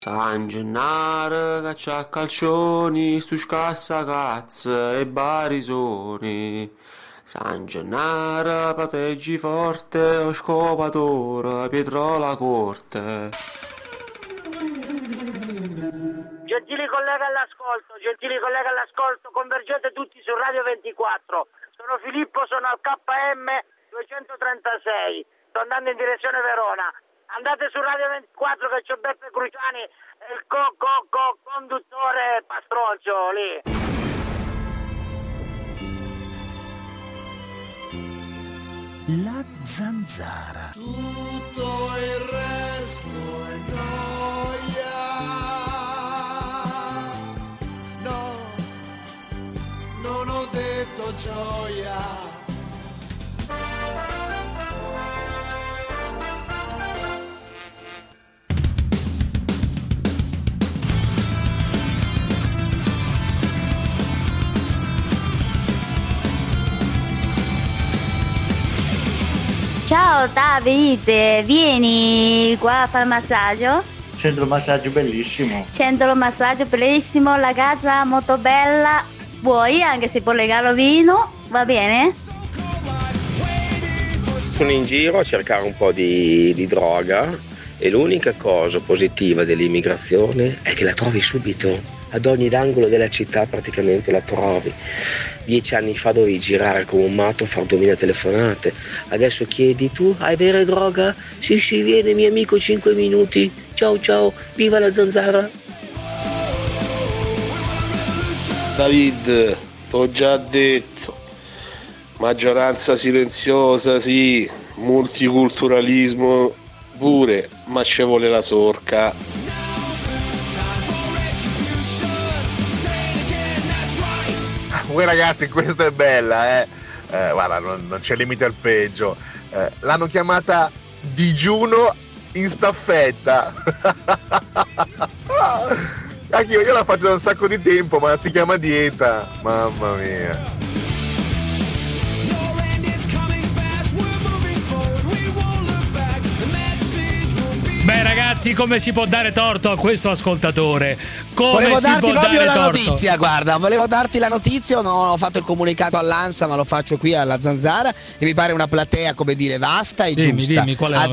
San Gennaro caccia a calcioni, stu scassa cazzo e barisoni. San Gennaro proteggi forte, o scopatore, Pietro la corte. Gentili colleghi all'ascolto, convergete tutti su Radio 24. Sono Filippo, sono al KM 236, sto andando in direzione Verona. Andate su Radio 24 che c'è Beppe Cruciani e il conduttore Pastroncio lì. La zanzara. Tutto il resto è gioia. No, non ho detto gioia. Ciao Davide, vieni qua a fare massaggio? Centro massaggio bellissimo. Centro massaggio bellissimo, la casa molto bella. Vuoi anche se può regalo vino? Va bene? Sono in giro a cercare un po' di droga e l'unica cosa positiva dell'immigrazione è che la trovi subito. Ad ogni angolo della città praticamente la trovi. 10 anni fa dovevi girare come un matto a fare 2000 telefonate. Adesso chiedi: tu hai vera droga? Sì, viene mio amico, 5 minuti. Ciao, viva la zanzara. David, t'ho già detto, maggioranza silenziosa sì, multiculturalismo pure, ma ci vuole la sorca. Voi ragazzi, questa è bella, guarda, non c'è limite al peggio. L'hanno chiamata digiuno in staffetta. Anche io la faccio da un sacco di tempo, ma si chiama dieta. Mamma mia. Beh ragazzi, come si può dare torto a questo ascoltatore? Volevo darti proprio la notizia, guarda, volevo darti la notizia, non ho fatto il comunicato all'ANSA ma lo faccio qui alla Zanzara e mi pare una platea, come dire, vasta e giusta. Dimmi, qual è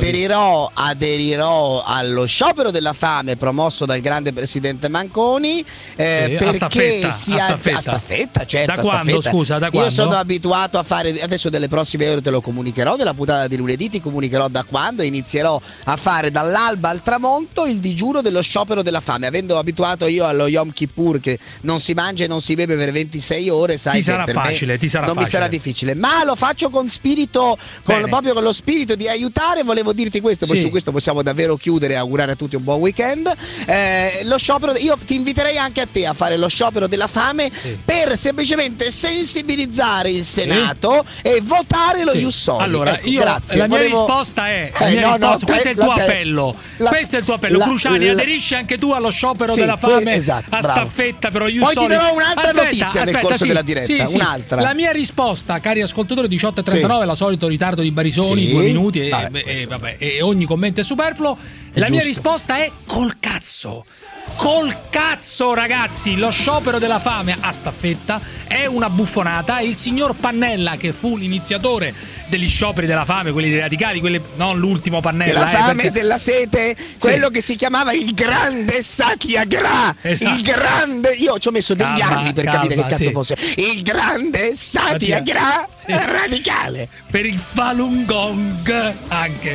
aderirò allo sciopero della fame promosso dal grande presidente Manconi, perché a staffetta, certo. Da quando, scusa, da quando? Io sono abituato a fare, adesso delle prossime ore te lo comunicherò, della puntata di lunedì ti comunicherò da quando inizierò a fare dall'alba al tramonto il digiuno dello sciopero della fame, avendo abituato io allo Yom Kippur che non si mangia e non si beve per 26 ore, sai ti che sarà per facile, me ti sarà non facile. mi sarà difficile, ma lo faccio con spirito, proprio con lo spirito di aiutare. Volevo dirti questo, poi su questo possiamo davvero chiudere e augurare a tutti un buon weekend. Lo sciopero, io ti inviterei anche a te a fare lo sciopero della fame per semplicemente sensibilizzare il Senato e votare lo Ius Soli. Allora, ecco, grazie. La mia risposta è questo è il tuo appello. Questo è il tuo appello. Cruciani, aderisci anche tu allo sciopero della fame, a staffetta però Ius Soli. Poi ti darò un'altra notizia nel corso della diretta, un'altra. La mia risposta, cari ascoltatori, 18:39, la solito ritardo di Barisoni, 2 minuti e ogni commento è superfluo. La mia risposta è col cazzo. Col cazzo, ragazzi, lo sciopero della fame a staffetta è una buffonata. Il signor Pannella, che fu l'iniziatore degli scioperi della fame, quelli dei radicali, quelli, non l'ultimo Pannella, della fame e della sete, quello che si chiamava il grande Satyagraha. Il grande, io ci ho messo degli anni per capire che cazzo fosse il grande Satyagraha radicale per il Falun Gong anche.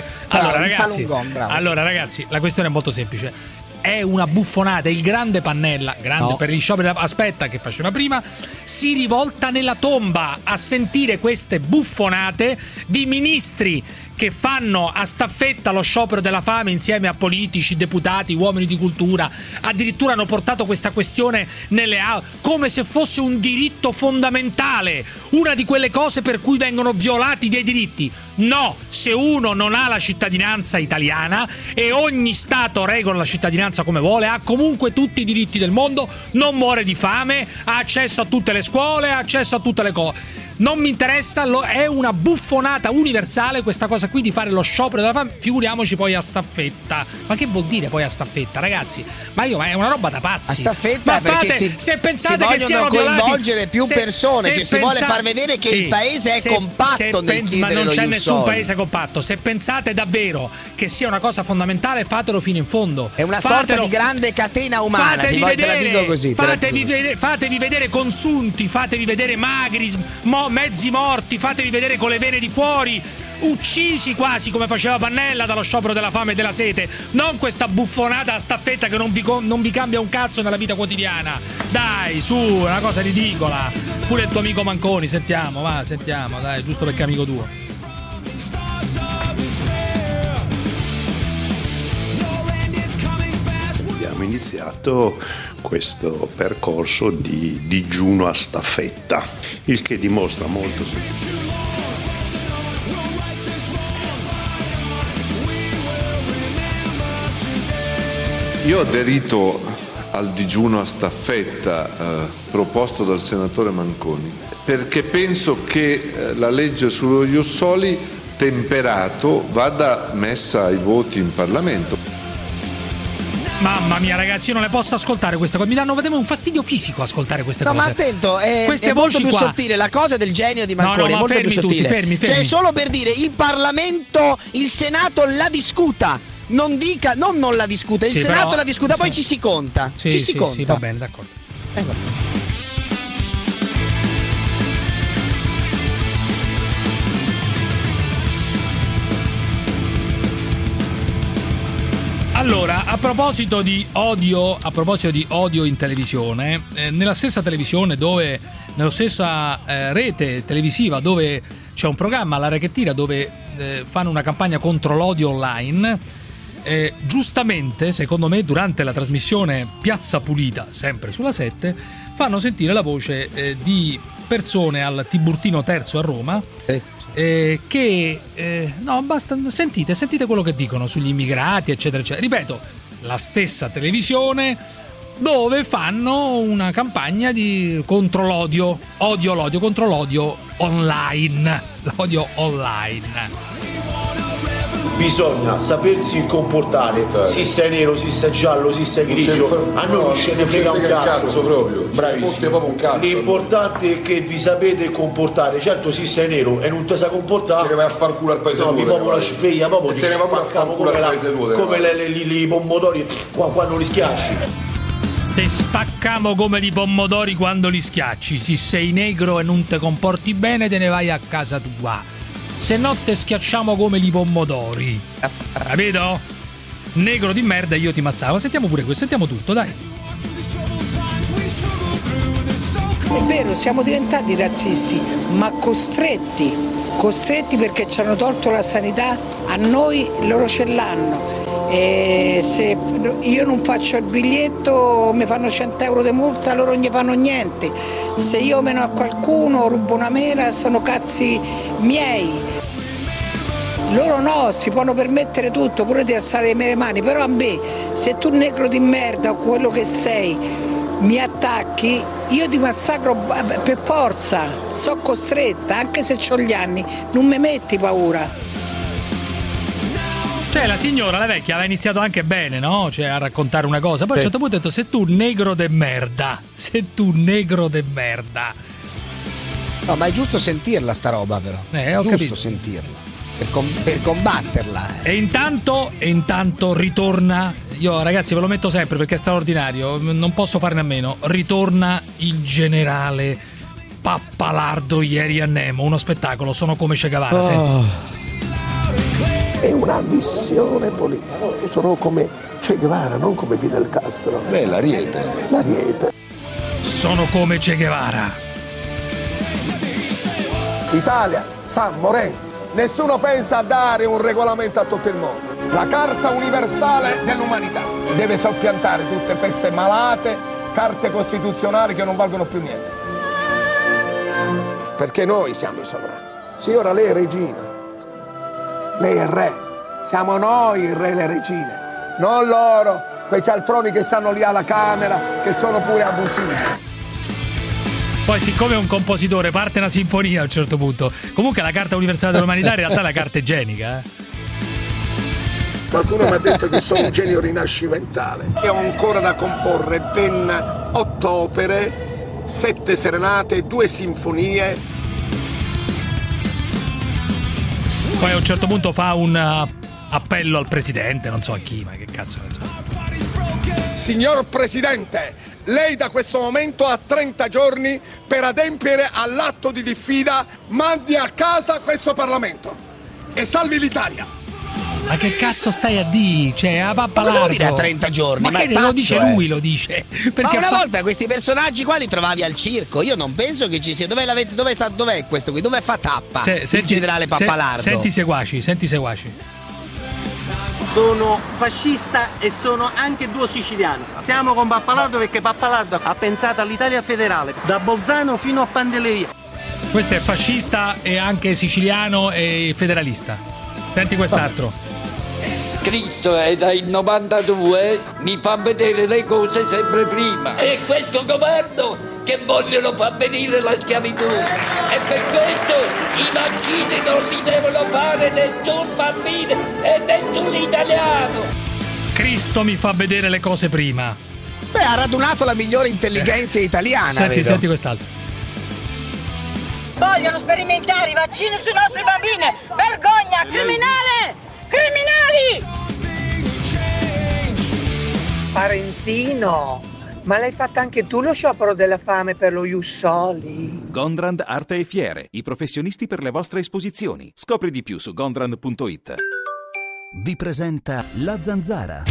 Allora ragazzi, la questione è molto semplice. È una buffonata. Il grande Pannella, per gli scioperi, aspetta, che faceva prima, si rivolta nella tomba a sentire queste buffonate di ministri che fanno a staffetta lo sciopero della fame insieme a politici, deputati, uomini di cultura. Addirittura hanno portato questa questione nelle aule come se fosse un diritto fondamentale, una di quelle cose per cui vengono violati dei diritti. No, se uno non ha la cittadinanza italiana e ogni stato regola la cittadinanza come vuole, ha comunque tutti i diritti del mondo, non muore di fame, ha accesso a tutte le scuole, ha accesso a tutte le cose. non mi interessa, è una buffonata universale questa cosa qui di fare lo sciopero della fame, figuriamoci poi a staffetta. Ma che vuol dire poi a staffetta, ragazzi? Ma è una roba da pazzi. A staffetta, perché se pensate si che siano coinvolgere più persone, cioè si vuole far vedere che il paese è compatto nel chiedere ma non c'è lo nessun Ius Soli. paese compatto. Se pensate davvero che sia una cosa fondamentale, fatelo fino in fondo. È una sorta di grande catena umana, te la dico così. Fatevi vedere consunti, fatevi vedere magri, mezzi morti, fatevi vedere con le vene di fuori, uccisi quasi come faceva Pannella dallo sciopero della fame e della sete. Non questa buffonata a staffetta che non vi cambia un cazzo nella vita quotidiana. Dai, su, è una cosa ridicola. Pure il tuo amico Manconi, sentiamo, dai, giusto perché è amico tuo. Abbiamo iniziato questo percorso di digiuno a staffetta, il che dimostra molto Io ho aderito al digiuno a staffetta proposto dal senatore Manconi perché penso che la legge sullo Ius Soli temperato vada messa ai voti in Parlamento. Mamma mia, ragazzi, io non le posso ascoltare queste cose. Mi danno un fastidio fisico ascoltare queste cose. No, ma attento, è molto più sottile. La cosa del genio di Manconi è molto più sottile. Fermi. Cioè, solo per dire, il Parlamento, il Senato la discuta. Non dica, non la discuta, il Senato però la discuta, poi ci si conta. Ci si conta. Sì, va bene, d'accordo. Allora, a proposito di odio in televisione, nella stessa televisione nella stessa rete televisiva dove c'è un programma, La Rackettiera, dove fanno una campagna contro l'odio online, giustamente, secondo me, durante la trasmissione Piazza Pulita, sempre sulla 7, fanno sentire la voce di persone al Tiburtino Terzo a Roma che no, basta, sentite quello che dicono sugli immigrati, eccetera eccetera. Ripeto, la stessa televisione dove fanno una campagna contro l'odio contro l'odio online, l'odio online. Bisogna sapersi comportare, si sei nero, si sei giallo, si sei grigio, a noi non ce ne frega un cazzo proprio. Bravissimo. L'importante è che vi sapete comportare. Certo, si sei nero e non ti sa comportare, te ne vai a far culo al paese tuo. No, mi proprio la sveglia, proprio te ne vai a far culo al paese tuo. Come i pomodori quando li schiacci. Te spaccamo come i pomodori quando li schiacci. Se sei negro e non ti comporti bene, te ne vai a casa tua. Se no te schiacciamo come i pomodori. Capito? Negro di merda, io ti massavo. Sentiamo pure questo, sentiamo tutto, dai. È vero, siamo diventati razzisti, ma costretti perché ci hanno tolto la sanità, a noi loro ce l'hanno. E se io non faccio il biglietto mi fanno 100 euro di multa, loro non gli fanno niente. Se io meno a qualcuno, rubo una mela, sono cazzi miei. Loro no, si possono permettere tutto, pure di alzare le mani, però a me, se tu negro di merda o quello che sei mi attacchi, io ti massacro per forza, sono costretta, anche se ho gli anni, non mi metti paura. Cioè la signora, la vecchia, aveva iniziato anche bene, no? Cioè a raccontare una cosa, poi a un certo punto ha detto sei tu negro de merda. No, ma è giusto sentirla sta roba però. Ho giusto capito. Sentirla. Per combatterla. E intanto ritorna. Io ragazzi ve lo metto sempre perché è straordinario, non posso farne a meno. Ritorna il generale Pappalardo ieri a Nemo, uno spettacolo, sono come Che Guevara, senti. È una missione politica. Sono come Che Guevara, non come Fidel Castro. Beh, l'Ariete. Sono come Che Guevara. L'Italia sta morendo. Nessuno pensa a dare un regolamento a tutto il mondo. La Carta Universale dell'Umanità deve soppiantare tutte queste malate carte costituzionali che non valgono più niente. Perché noi siamo i sovrani. Signora, lei è regina. Lei è re. Siamo noi il re e le regine. Non loro, quei cialtroni che stanno lì alla Camera, che sono pure abusivi. Poi siccome è un compositore parte una sinfonia a un certo punto. Comunque la carta universale dell'umanità in realtà è la carta igienica. Qualcuno mi ha detto che sono un genio rinascimentale e ho ancora da comporre ben 8 opere, 7 serenate, 2 sinfonie. Poi a un certo punto fa un appello al presidente, non so a chi, ma che cazzo ne so. Signor Presidente, lei da questo momento ha 30 giorni per adempiere all'atto di diffida, mandi a casa questo Parlamento e salvi l'Italia. Ma che cazzo stai a dire? Cioè, a pappalardo. Ma cosa vuol dire a 30 giorni? Ma che pazzo, lo dice lui, lo dice. Perché ma una volta questi personaggi qua li trovavi al circo. Io non penso che ci sia. Dov'è questo qui? Dove fa tappa? Il generale Pappalardo. Senti i seguaci. Sono fascista e sono anche duo siciliano. Siamo con Pappalardo perché Pappalardo ha pensato all'Italia federale, da Bolzano fino a Pantelleria. Questo è fascista e anche siciliano e federalista. Senti quest'altro. Cristo è dal 92, mi fa vedere le cose sempre prima. E questo governo che vogliono far venire la schiavitù. E per questo i vaccini non li devono fare nessun bambino e nessun italiano. Cristo mi fa vedere le cose prima. Beh, ha radunato la migliore intelligenza italiana. Senti quest'altro. Vogliono sperimentare i vaccini sui nostri bambini. Vergogna, criminale! Criminali! Parentino, ma l'hai fatto anche tu lo sciopero della fame per lo Ius Soli? Gondrand Arte e Fiere, i professionisti per le vostre esposizioni. Scopri di più su gondrand.it. Vi presenta La Zanzara.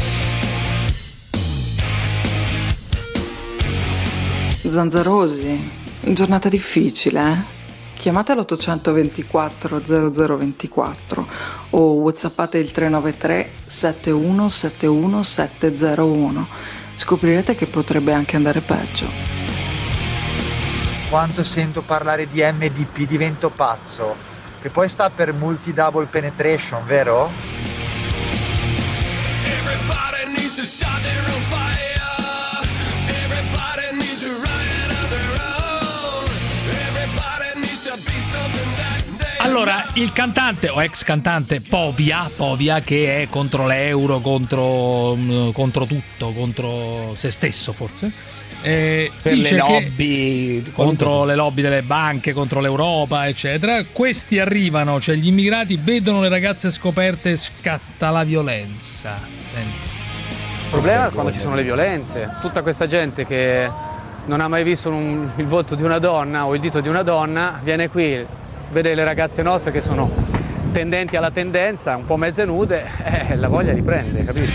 Zanzarosi, giornata difficile, eh? Chiamate l'824 0024 o whatsappate il 393 7171 701. Scoprirete che potrebbe anche andare peggio. Quando sento parlare di MDP divento pazzo, che poi sta per Multi Double Penetration, vero? Allora, il cantante o ex cantante Povia, che è contro l'euro, contro tutto, contro se stesso forse, per le lobby, contro le lobby delle banche, contro l'Europa, eccetera. Questi arrivano, cioè gli immigrati vedono le ragazze scoperte e scatta la violenza. Senti. Il problema è quando ci sono le violenze. Tutta questa gente che non ha mai visto il volto di una donna o il dito di una donna viene qui, vede le ragazze nostre che sono tendenti alla tendenza, un po' mezze nude, la voglia li prende, capito?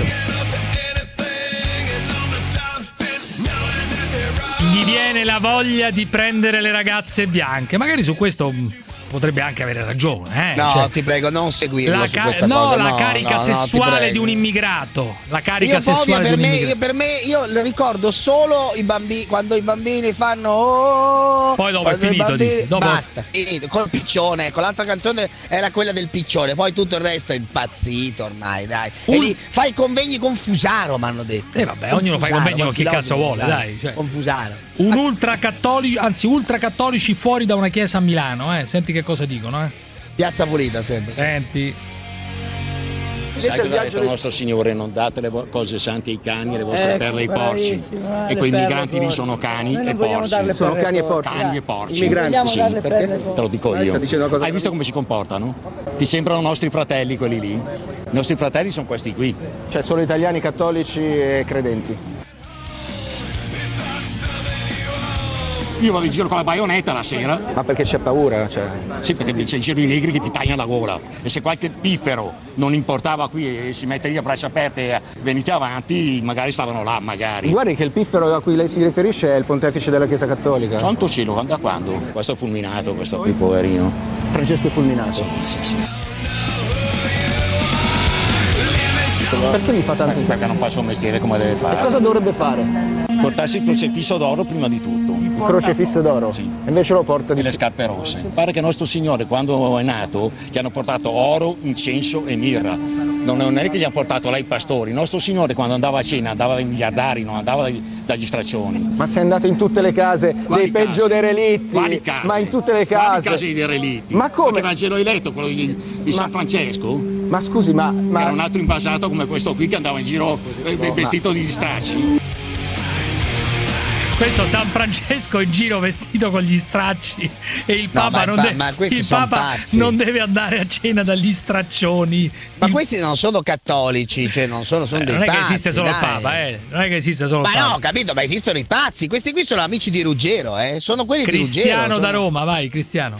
Gli viene la voglia di prendere le ragazze bianche. Magari su questo potrebbe anche avere ragione. No, cioè, ti prego, non seguirlo su questa cosa. La carica sessuale di un immigrato. La carica sessuale di un immigrato. Io ricordo solo i bambini, quando i bambini fanno poi dopo è finito. Basta, finito. Col piccione. Con l'altra canzone era quella del piccione. Poi tutto il resto è impazzito ormai, dai. E lì fai convegni con Fusaro, mi hanno detto. Vabbè, ognuno fa i convegni con chi cazzo vuole, dai. Cioè. Con Fusaro. Un ultracattolici fuori da una chiesa a Milano, Senti che cosa dicono, Piazza pulita sempre. Senti. Sai cosa ha detto il nostro Signore? Non date le cose sante ai cani e le vostre perle ai porci. E quei migranti lì sono cani e porci. Sono cani e porci. Cani e porci. Migranti, sì, perché? Te lo dico io. Hai visto come si comportano? Ti sembrano nostri fratelli quelli lì? I nostri fratelli sono questi qui. Cioè solo italiani, cattolici e credenti. Io vado in giro con la baionetta la sera. Ma perché c'è paura? Cioè. Sì, perché c'è in giro i negri che ti tagliano la gola. E se qualche piffero non importava qui e si mette lì a braccia aperte e venite avanti, magari stavano là, magari. Guardi che il piffero a cui lei si riferisce è il pontefice della Chiesa Cattolica. Santo cielo, da quando? Questo è fulminato, questo qui, poverino. Francesco è fulminato. Sì. Perché mi fa tanto? Perché non fa il suo mestiere come deve fare. E cosa dovrebbe fare? Portarsi il crocefisso d'oro prima di tutto. Il crocefisso d'oro? Sì. Invece lo porta e le scarpe rosse. Pare che nostro Signore, quando è nato, gli hanno portato oro, incenso e mirra. non è che gli ha portato là i pastori. Il nostro Signore quando andava a cena andava dai miliardari, non andava dagli straccioni. Ma sei andato in tutte le case dei peggio derelitti? Quali case? Ma in tutte le case? Quali case dei derelitti? Ma come? Che Vangelo hai letto, quello di San Francesco? Ma scusi, ma... Era un altro invasato come questo qui che andava in giro vestito di stracci. Questo San Francesco in giro vestito con gli stracci e il Papa, non deve andare a cena dagli straccioni. Ma questi non sono cattolici, cioè non sono dei pazzi. Non è che esiste solo il Papa, non è che esiste solo il Papa. Ma no, capito, ma esistono i pazzi. Questi qui sono amici di Ruggero, sono quelli di Ruggero. Cristiano da Roma, vai Cristiano.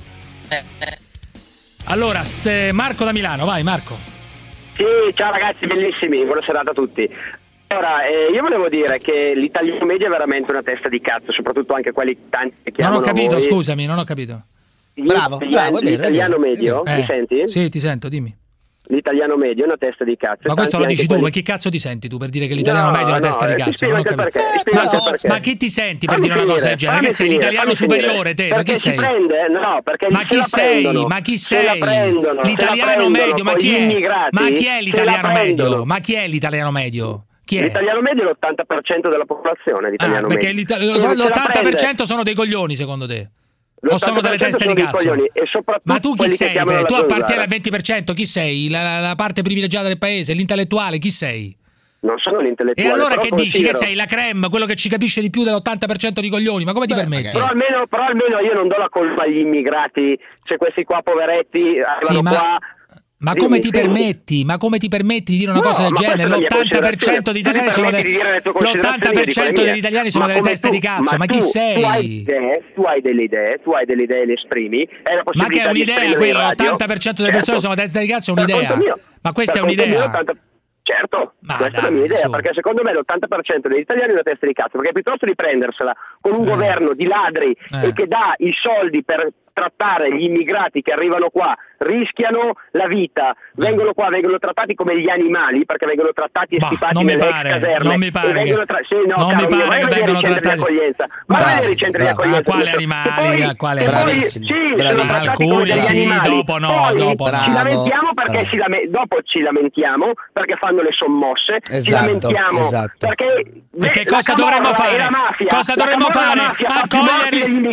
Allora, Marco da Milano, vai Marco. Sì, ciao ragazzi, bellissimi, buona serata a tutti. Allora, io volevo dire che l'italiano medio è veramente una testa di cazzo, soprattutto anche quelli tanti che chiamano. Non ho capito, scusami, non ho capito. Bravo, l'italiano medio, mi senti? Sì, ti sento, dimmi. L'italiano medio è una testa di cazzo. Ma questo lo dici tu, ma chi cazzo ti senti tu per dire che l'italiano medio è una testa di cazzo? Non ho capito. Ma chi ti senti per dire una cosa del genere? Che sei l'italiano superiore te? Ma chi sei? Ma chi sei? Ma chi sei? L'italiano medio, ma chi è? Ma chi è l'italiano medio? Ma chi è l'italiano medio? Chi è? L'italiano medio è l'80% della popolazione. Perché l'80% sono dei coglioni secondo te? O sono delle teste di cazzo? Ma tu chi sei? Tu appartieni al 20%, chi sei? La parte privilegiata del paese, l'intellettuale, chi sei? Non sono l'intellettuale. E allora che dici? Che sei la creme, quello che ci capisce di più dell'80% di coglioni? Ma come ti permetti? Però almeno io non do la colpa agli immigrati, se questi qua poveretti arrivano qua. Ma come ti permetti? Ma come ti permetti di dire una cosa del genere? L'80% degli italiani sono degli italiani sono delle teste di cazzo. Ma chi sei? Tu hai delle idee, le esprimi. Ma che è un'idea quella? L'80% delle persone sono teste di cazzo, è un'idea. Ma questa è un'idea. Certo, questa è la mia idea, perché secondo me l'80% degli italiani è una testa di cazzo, perché piuttosto di prendersela con un governo di ladri e che dà i soldi per trattare gli immigrati che arrivano qua, rischiano la vita, vengono qua, vengono trattati come gli animali, perché vengono trattati e stipati nelle caserme. Non mi pare che vengano trattati. Ma non è i centri di accoglienza. Quale animali? Bravissimo. Alcuni sì, dopo no. Ci lamentiamo perché dopo ci lamentiamo perché fanno le sommosse, ci lamentiamo perché che cosa dovremmo fare? Cosa dovremmo fare? Accogliere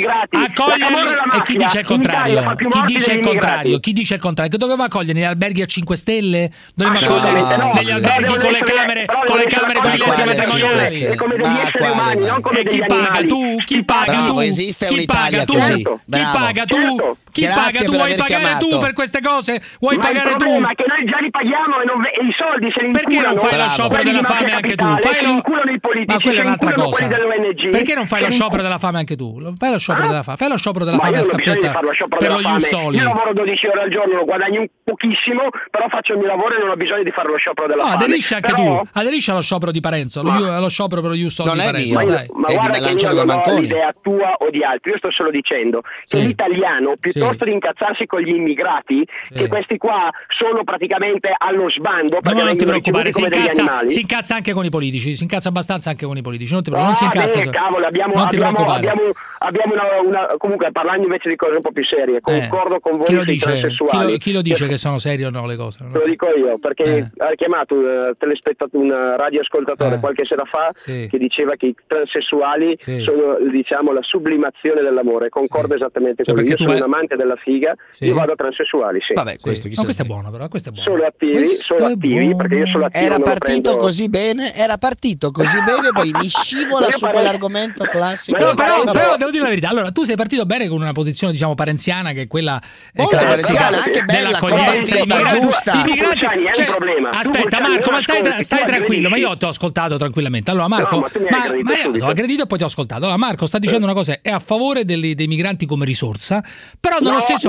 e chi dice il contrario? Chi dice il contrario? Che dovevamo accogliere negli alberghi a 5 stelle? Dovremmo accogliere negli alberghi con le camere con i letti matrimoniali. Come degli esseri umani, non come degli animali. Chi paga tu? Esiste Chi paga tu? Chi paga tu? Chi paga tu? Vuoi pagare tu per queste cose? Vuoi pagare tu? Ma che noi già li paghiamo e i soldi se li inculano. Perché non fai lo sciopero della fame anche tu? Ma quella è un'altra cosa. Perché non fai lo sciopero della fame anche tu? Fai lo sciopero della fame. Fai lo sciopero della fame a staffetta per lo Jussoli. Io lavoro 12 ore al giorno, guadagno pochissimo, però faccio il mio lavoro e non ho bisogno di fare lo sciopero della fame. Aderisci anche tu. Aderisci allo sciopero di Parenzo, allo sciopero per lo Jussoli di Parenzo. Ma guarda che io non ho l'idea tua o di altri, io sto solo dicendo che l'italiano, piuttosto di incazzarsi con gli immigrati, che questi qua sono praticamente allo sbando, perché non ti preoccupare, si incazza anche con i politici, si incazza abbastanza anche con i politici, non ti preoccupare, non si incazza. Cavolo, abbiamo una comunque, parlando invece di cose un po' più serie, concordo con voi sui transessuali. Chi lo dice che sono serie o no le cose? Lo dico io, perché ha chiamato un radioascoltatore qualche sera fa che diceva che i transessuali sono, diciamo, la sublimazione dell'amore. Concordo esattamente con lui. Io sono un amante della figa, io vado a transessuali. Vabbè, questo è buono, però questo è buono. Solo attivi, perché io sono attivo. Era partito così bene, poi mi scivola su quell'argomento classico. Però devo dire la verità. Allora, tu sei partito bene con una posizione, diciamo, parenziana, che è quella classica dell'accoglienza giusta. Aspetta, Marco, ma stai tranquillo, ma io ti ho ascoltato tranquillamente. Allora, Marco, ma io ti ho aggredito e poi ti ho ascoltato. Allora, Marco sta dicendo una cosa, è a favore dei migranti come risorsa, però nello stesso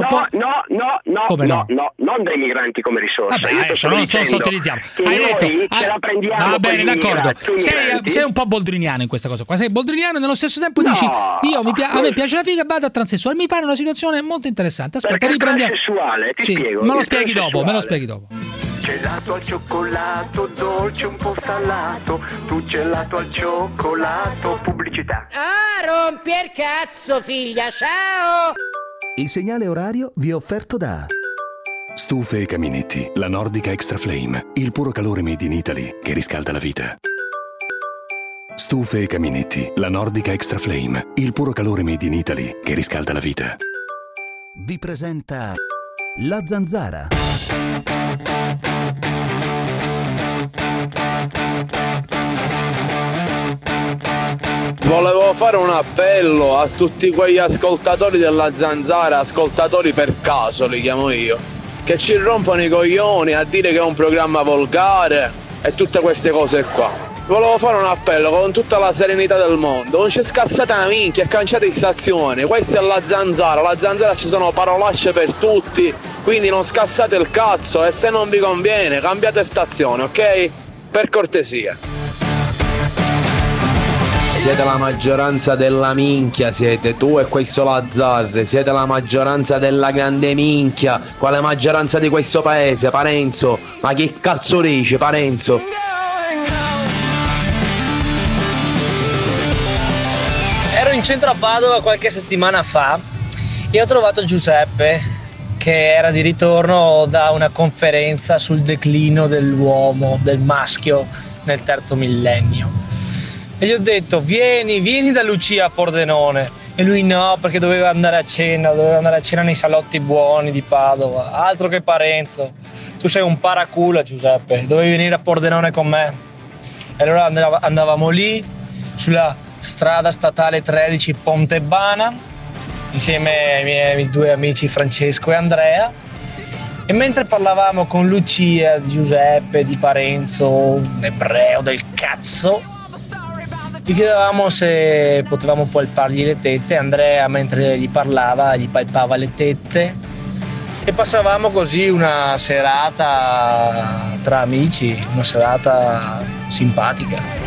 non dei migranti come risorsa. Vabbè, adesso non sto sottilizziamo. Hai detto, ce la prendiamo. Va bene, d'accordo. Sei un po' boldriniano in questa cosa qua. Sei boldriniano e nello stesso tempo dici a me piace la figa, vado a transessuale. Mi pare una situazione molto interessante. Aspetta, riprendiamo. Ti spiego. Me lo spieghi dopo. Gelato al cioccolato, dolce un po' salato, tu gelato al cioccolato, pubblicità. Rompi il cazzo, figlia, ciao! Il segnale orario vi è offerto da Stufe e caminetti, la Nordica Extra Flame, il puro calore made in Italy che riscalda la vita. Stufe e caminetti, la Nordica Extra Flame, il puro calore made in Italy che riscalda la vita. Vi presenta La Zanzara. Volevo fare un appello a tutti quegli ascoltatori della Zanzara, ascoltatori per caso li chiamo io, che ci rompono i coglioni a dire che è un programma volgare e tutte queste cose qua. Volevo fare un appello con tutta la serenità del mondo, non c'è scassata una minchia e canciate in stazione, questa è la Zanzara ci sono parolacce per tutti, quindi non scassate il cazzo e se non vi conviene cambiate stazione, ok? Per cortesia. Siete la maggioranza della minchia, siete tu e questo Lazzarri, siete la maggioranza della grande minchia, quale maggioranza di questo paese, Parenzo? Ma che cazzo dice, Parenzo? Ero in centro a Padova qualche settimana fa e ho trovato Giuseppe che era di ritorno da una conferenza sul declino dell'uomo, del maschio nel terzo millennio. E gli ho detto vieni da Lucia a Pordenone, e lui no, perché doveva andare a cena nei salotti buoni di Padova. Altro che Parenzo, tu sei un paraculo, Giuseppe, dovevi venire a Pordenone con me. E allora andavamo lì sulla strada statale 13 Pontebana insieme ai miei due amici Francesco e Andrea, e mentre parlavamo con Lucia, di Giuseppe, di Parenzo, un ebreo del cazzo, gli chiedevamo se potevamo palpargli le tette. Andrea, mentre gli parlava, gli palpava le tette e passavamo così una serata tra amici, una serata simpatica.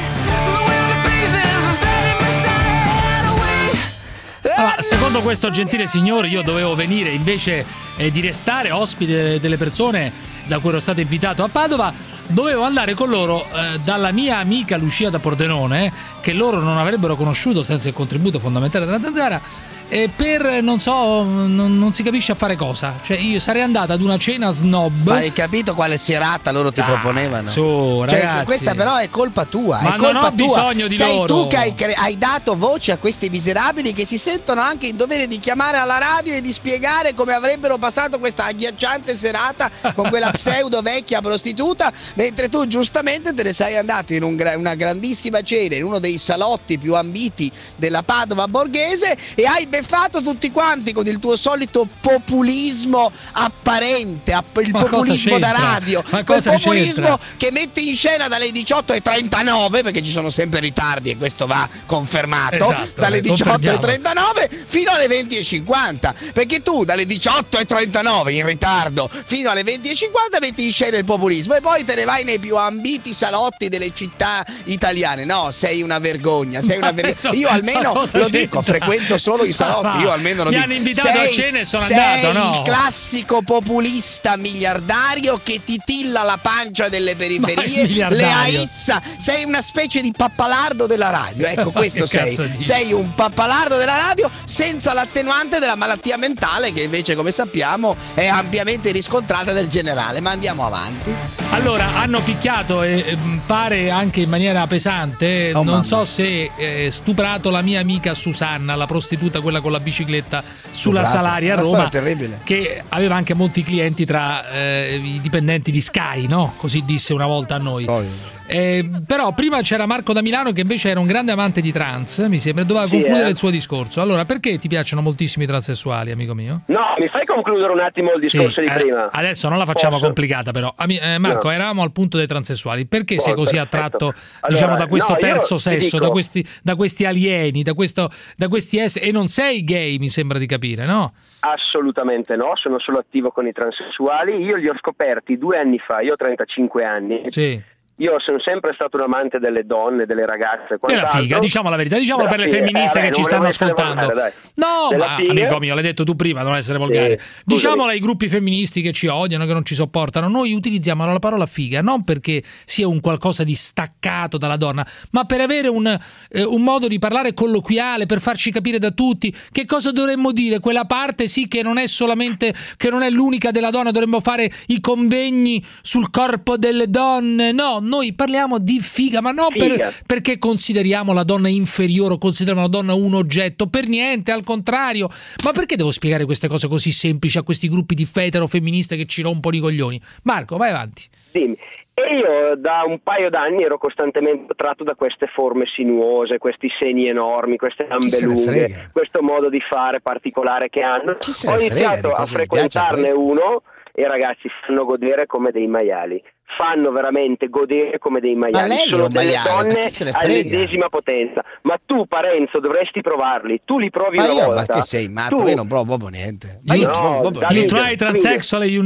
Allora, secondo questo gentile signore io dovevo venire invece di restare ospite delle persone da cui ero stato invitato a Padova. Dovevo andare con loro dalla mia amica Lucia da Pordenone, che loro non avrebbero conosciuto senza il contributo fondamentale della Zanzara, per non so, non si capisce a fare cosa. Cioè io sarei andata ad una cena snob. Ma hai capito quale serata loro ti proponevano? Su, ragazzi. Cioè, questa però è colpa tua. Ma è colpa non ho tua. bisogno di Sei loro. tu che hai dato voce a questi miserabili che si sentono anche in dovere di chiamare alla radio e di spiegare come avrebbero passato questa agghiacciante serata con quella pseudo vecchia prostituta, mentre tu giustamente te ne sei andato in una grandissima cena in uno dei salotti più ambiti della Padova borghese e hai beffato tutti quanti con il tuo solito populismo apparente, il populismo da radio, quel populismo che mette in scena dalle 18:39, perché ci sono sempre ritardi e questo va confermato, esatto, dalle 18:39 fino alle 20:50, perché tu dalle 18:39 in ritardo fino alle 20:50 metti in scena il populismo e poi te ne vai nei più ambiti salotti delle città italiane. No, sei una vergogna, sei una vergogna. Io almeno lo dico, frequento solo i salotti, io almeno lo dico. Mi hanno invitato a cena e sono andato, no? Sei il classico populista miliardario che titilla la pancia delle periferie, le aizza, sei una specie di pappalardo della radio. Ecco, questo sei un pappalardo della radio senza l'attenuante della malattia mentale che invece, come sappiamo, è ampiamente riscontrata del generale. Ma andiamo avanti. Allora, hanno picchiato e pare anche in maniera pesante, non so se stuprato la mia amica Susanna, la prostituta, quella con la bicicletta sulla Salaria a Roma, che aveva anche molti clienti tra i dipendenti di Sky, no? Così disse una volta a noi. Però prima c'era Marco da Milano che invece era un grande amante di trans, mi sembra, doveva concludere il suo discorso. Allora, perché ti piacciono moltissimi transessuali, amico mio? No, mi fai concludere un attimo il discorso di prima? Adesso non la facciamo complicata però. Marco, eravamo al punto dei transessuali. Perché sei così attratto, diciamo, da questo terzo sesso, da questi alieni, da questi esseri, e non sei gay, mi sembra di capire, no? Assolutamente no, sono solo attivo con i transessuali. Io li ho scoperti 2 anni fa, io ho 35 anni. Sì. io sono sempre stato un amante delle donne, delle ragazze. Della figa, diciamo la verità, diciamo per le femministe che ci stanno ascoltando. No, ma amico mio, l'hai detto tu prima, non essere volgare. Diciamola ai gruppi femministi che ci odiano, che non ci sopportano. Noi utilizziamo la parola figa non perché sia un qualcosa di staccato dalla donna, ma per avere un modo di parlare colloquiale, per farci capire da tutti che cosa dovremmo dire. Quella parte sì che non è solamente, che non è l'unica della donna, dovremmo fare i convegni sul corpo delle donne. No, noi parliamo di figa, ma non perché consideriamo la donna inferiore o consideriamo la donna un oggetto, per niente, al contrario. Ma perché devo spiegare queste cose così semplici a questi gruppi di fetero femministe che ci rompono i coglioni? Marco, vai avanti. Dimmi. E io da un paio d'anni ero costantemente attratto da queste forme sinuose, questi seni enormi, queste gambe lunghe, questo modo di fare particolare che hanno. Ho iniziato a frequentarne uno e ragazzi fanno godere come dei maiali. Fanno veramente godere come dei maiali. Sono delle donne all'ennesima potenza. Ma tu, Parenzo, dovresti provarli. Tu li provi una volta. Ma che sei matto? Io non provo proprio niente. You try transsexual and you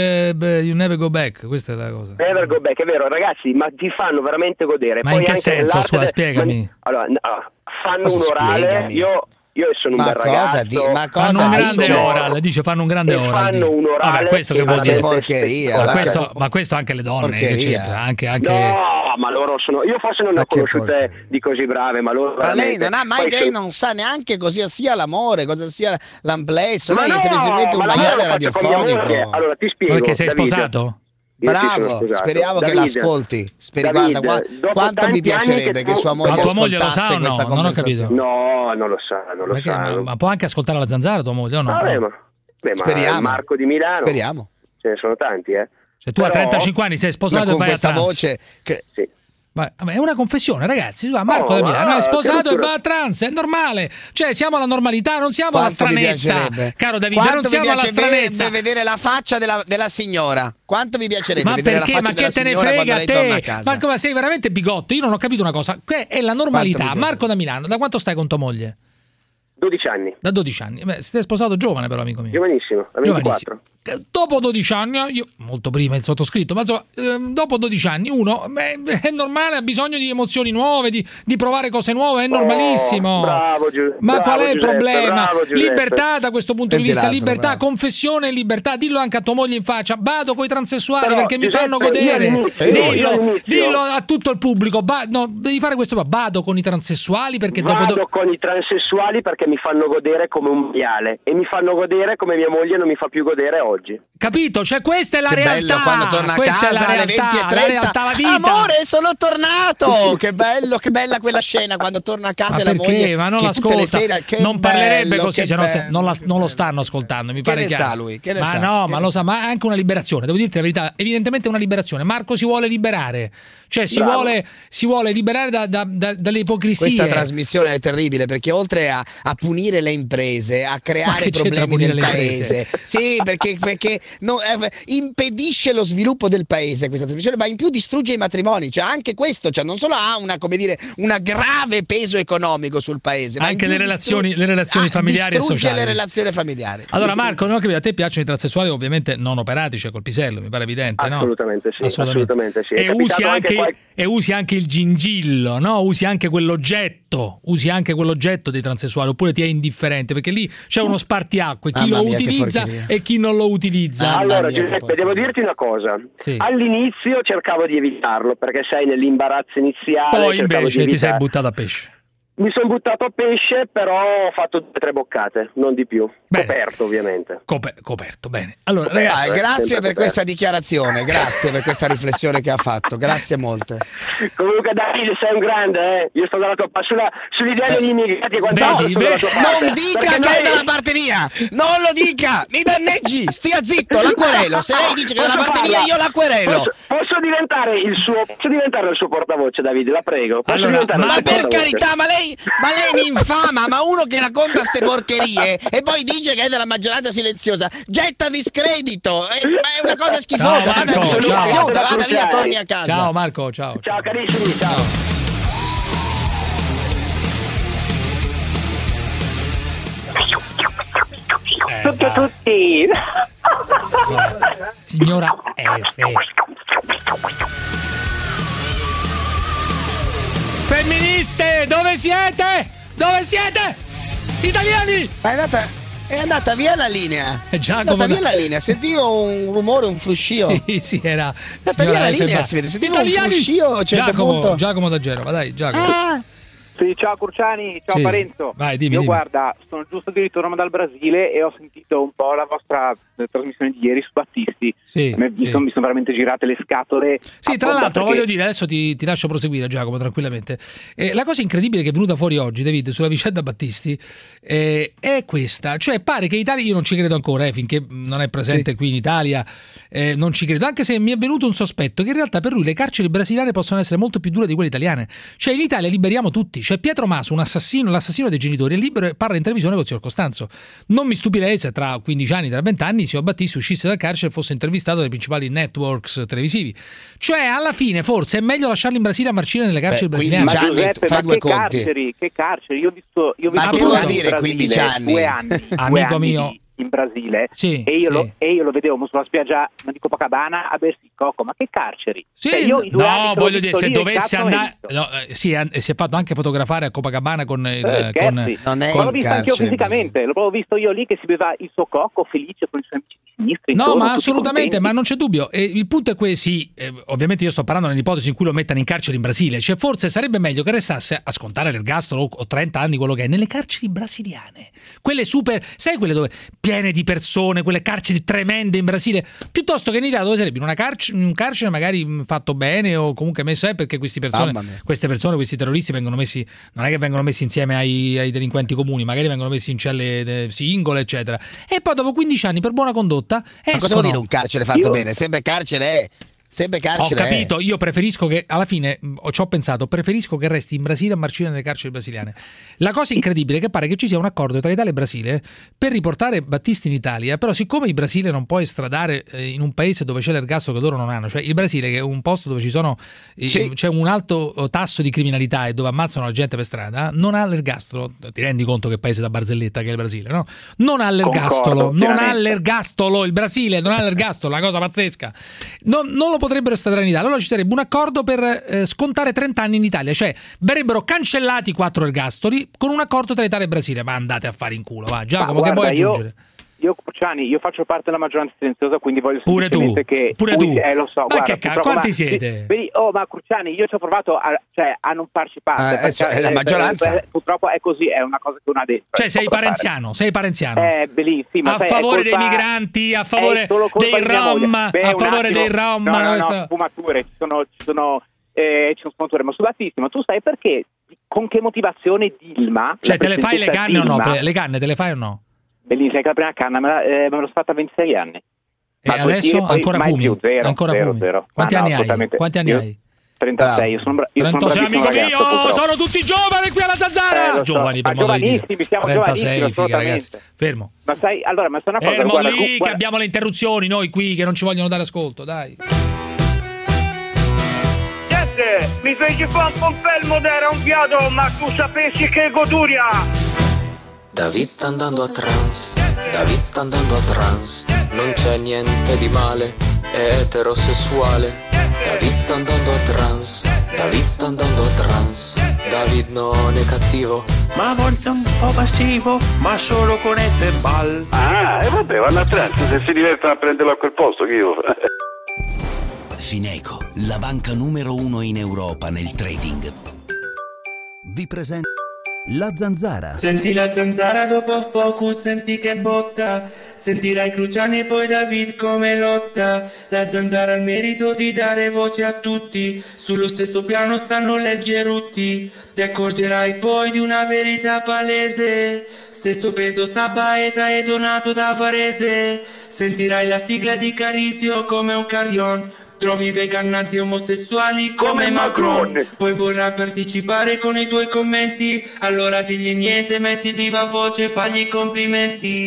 never go back. Questa è la cosa. Never go back, è vero, ragazzi, ma ti fanno veramente godere. Ma poi in che senso? Spiegami. Allora, fanno un orale. Io sono un bel ragazzo. Fanno un grande oral, dice fanno un grande oral. Fanno un orale. Vabbè, questo che vuol dire? Porcheria. Ma questo anche le donne, anche... No, ma loro sono... Io forse non ne ho conosciute di così brave, ma loro... Ma lei non ha mai, lei non sa neanche cosa sia l'amore, cosa sia l'amplesso. Lei è semplicemente un maiale radiofonico. Allora ti spiego. Perché sei sposato? Bravo, speriamo che l'ascolti. Guarda, quanto mi piacerebbe che sua moglie ascoltasse questa conversazione. Non ho capito. No, non lo sa. Ma può anche ascoltare la Zanzara tua moglie o no? Speriamo. Marco di Milano. Speriamo. Ce ne sono tanti, Se tu a 35 anni sei sposato e vai a trans. Voce che... Sì. Vabbè, è una confessione, ragazzi. Marco da Milano è sposato e va a trans, è normale. Cioè, siamo alla normalità, non siamo alla stranezza. Caro Davide, non siamo alla stranezza. Vedere la faccia della signora. Quanto mi piacerebbe vedere perché? la faccia della signora quando lei torna a casa. Marco, ma sei veramente bigotto? Io non ho capito una cosa. È la normalità. Marco da Milano, da quanto stai con tua moglie? 12 anni. Da 12 anni. Siete sposato giovane però, amico mio. Giovanissimo, a 24. Dopo 12 anni, io molto prima il sottoscritto, ma insomma, dopo 12 anni uno è normale, ha bisogno di emozioni nuove, di provare cose nuove, è normalissimo. Bravo, ma qual è il problema? Libertà da questo punto di vista, libertà, confessione e libertà. Dillo anche a tua moglie in faccia, vado coi transessuali perché mi fanno godere. Dillo a tutto il pubblico, devi fare questo, vado con i transessuali perché vado con i transessuali perché mi fanno godere come un maiale e mi fanno godere come mia moglie non mi fa più godere oggi. Capito? Cioè questa è la realtà. Bello quando torna a casa alle 20:30. Amore, sono tornato. Che bello, che bella quella scena quando torna a casa e la moglie. Ma non l'ascolta. Non parlerebbe così, cioè non lo stanno ascoltando. Mi pare che ne sa lui? Che ne sa? No, ma lo sa, ma è anche una liberazione. Devo dirti la verità, evidentemente è una liberazione. Marco si vuole liberare. Cioè si vuole liberare dalle ipocrisie. Questa trasmissione è terribile perché oltre a punire le imprese, a creare problemi nel paese. Sì, perché impedisce lo sviluppo del paese questa trasmissione, ma in più distrugge i matrimoni. Cioè anche questo, cioè non solo ha una grave peso economico sul paese, ma anche le relazioni familiari e sociali. Le relazioni familiari. Allora Marco, non ho capito, a te piacciono i transessuali ovviamente non operati, cioè col pisello, mi pare evidente, no? Assolutamente sì. E usi anche il gingillo, no? Usi anche quell'oggetto dei transessuali, oppure ti è indifferente perché lì c'è uno spartiacque, chi lo utilizza e chi non lo utilizza. Allora Giuseppe, devo dirti una cosa. Sì. All'inizio cercavo di evitarlo perché sei nell'imbarazzo iniziale. Poi invece ti sei buttato a pesce. Mi sono buttato a pesce, però ho fatto 2 o 3 boccate, non di più. Bene. Coperto, ovviamente. Coperto, bene. Allora, ragazzi, grazie per questa dichiarazione, grazie per questa riflessione che ha fatto, grazie molte. Comunque Davide, sei un grande, Io sto dalla tua parte, sull'idea degli immigrati e quant'altro. Non dica che è dalla parte mia, non lo dica, mi danneggi, stia zitto, la querelo. Se lei dice che è dalla parte mia, io la querelo. Posso diventare il suo portavoce, Davide, la prego. Ma per carità, ma lei mi infama, ma uno che racconta ste porcherie e poi dice che è della maggioranza silenziosa getta discredito, è una cosa schifosa. Vada via, torni a casa. Ciao Marco, ciao carissimi, ciao. Tutti. Signora F. Femministe, dove siete? Dove siete? Italiani! È andata via la linea. Sentivo un rumore, un fruscio. Sì, era. È andata via la linea, si vede. Sentivo un fruscio a un certo punto. Giacomo da Genova, dai, Giacomo. Sì, ciao Cruciani, ciao Parenzo. Vai, dimmi. Io guarda, sono giusto di ritorno dal Brasile e ho sentito un po' la vostra trasmissione di ieri su Battisti. Mi sono veramente girate le scatole. Sì, tra l'altro voglio dire, adesso ti lascio proseguire, Giacomo, tranquillamente. La cosa incredibile che è venuta fuori oggi, David, sulla vicenda Battisti è questa. Cioè pare che Italia, io non ci credo ancora, finché non è presente qui in Italia, non ci credo, anche se mi è venuto un sospetto che in realtà per lui le carceri brasiliane possono essere molto più dure di quelle italiane. Cioè in Italia liberiamo tutti. Cioè Pietro Maso, l'assassino dei genitori, è libero e parla in televisione con il signor Costanzo. Non mi stupirei se tra 15 anni, tra 20 anni, il signor Battisti uscisse dal carcere e fosse intervistato dai principali networks televisivi. Cioè alla fine forse è meglio lasciarli in Brasile a marcire nelle carceri brasiliane. Ma Giuseppe, che carceri? Io ho visto ma che vuol dire 15 anni? 2 anni. Amico mio. In Brasile e io lo vedevo sulla spiaggia di Copacabana a bersi il cocco, ma che carceri? Sì, cioè io voglio dire, se dovesse andare si è fatto anche fotografare a Copacabana con non è l'ho visto anch'io fisicamente, l'ho visto io lì che si beveva il suo cocco felice con i suoi amici di sinistra. No, ma assolutamente, ma non c'è dubbio. Il punto è questo, ovviamente io sto parlando nell'ipotesi in cui lo mettano in carcere in Brasile, cioè forse sarebbe meglio che restasse a scontare l'ergastolo o 30 anni, quello che è, nelle carceri brasiliane, quelle super, sai, quelle dove piene di persone, quelle carceri tremende in Brasile, piuttosto che in Italia dove sarebbe un carcere magari fatto bene o comunque messo, perché queste persone, questi terroristi vengono messi, non è che vengono messi insieme ai delinquenti comuni, magari vengono messi in celle singole, eccetera, e poi dopo 15 anni per buona condotta escono. Ma cosa vuol dire un carcere fatto bene? Sempre carcere. Ho capito, io preferisco che alla fine ci ho pensato, preferisco che resti in Brasile a marcire nelle carceri brasiliane. La cosa incredibile è che pare che ci sia un accordo tra Italia e Brasile per riportare Battisti in Italia, però siccome il Brasile non può estradare in un paese dove c'è l'ergastolo che loro non hanno, cioè il Brasile che è un posto dove c'è un alto tasso di criminalità e dove ammazzano la gente per strada, non ha l'ergastolo. Ti rendi conto che paese da barzelletta che è il Brasile, no? Non ha l'ergastolo, il Brasile non ha l'ergastolo, la cosa pazzesca. Non lo potrebbero estradare in Italia. Allora ci sarebbe un accordo per scontare 30 anni in Italia, cioè verrebbero cancellati 4 ergastoli con un accordo tra Italia e Brasile. Ma andate a fare in culo, va Giacomo, che vuoi aggiungere? Io Cruciani, io faccio parte della maggioranza silenziosa, quindi voglio pure tu lo so, ma guarda, quanti siete? Ma Cruciani, io ci ho provato a non farci parte, la maggioranza purtroppo è così, è una cosa che uno ha detto. Cioè sei parenziano. Bellissimo, a favore dei migranti, a favore dei Rom, a favore dei Rom. No, sfumature, ci sono sfumature, ma sudatissimo. Tu sai perché? Con che motivazione Dilma? Cioè te le fai le canne o no? Le canne te le fai o no? Bellissima, che la prima canna me l'ho fatta a 26 anni. E adesso ancora fumi? Zero. Quanti anni hai? 36, io sono 36, amico mio, sono tutti giovani qui alla Zanzara. Giovani, per modo di dire. Siamo 36, figa, ragazzi. Fermo. Ma sai, allora, ma sono una cosa, fermo lì che abbiamo le interruzioni noi qui che non ci vogliono dare ascolto, dai. Mi feci fa un confermo d'era un fiato, ma tu sapessi che goduria. David sta andando a trance, non c'è niente di male, è eterosessuale. David sta andando a trance, David non è cattivo, ma a volte un po' passivo, ma solo con F-Ball. E vabbè, vanno a trance, se si divertono a prenderlo a quel posto, che io... Fineco, la banca numero 1 in Europa nel trading, vi presenta La Zanzara. Senti la zanzara dopo Focus, senti che botta. Sentirai Cruciani e poi David come lotta. La zanzara ha il merito di dare voce a tutti. Sullo stesso piano stanno leggerutti. Ti accorgerai poi di una verità palese. Stesso peso Sabaeta e Donato da Varese. Sentirai la sigla di Carisio come un carillon. Trovi veganazzi omosessuali come Macron. Poi vorrà partecipare con i tuoi commenti. Allora digli niente, metti viva voce, fagli i complimenti.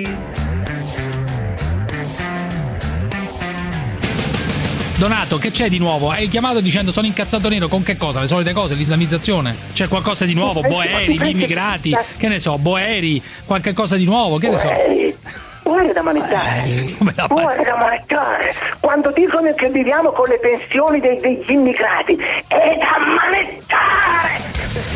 Donato, che c'è di nuovo? Hai chiamato dicendo sono incazzato nero, con che cosa? Le solite cose, l'islamizzazione? C'è qualcosa di nuovo? Boeri, gli immigrati, che ne so, Boeri, qualche cosa di nuovo, che ne so? Muore da manettare, quando dicono che viviamo con le pensioni degli immigrati, è da manettare.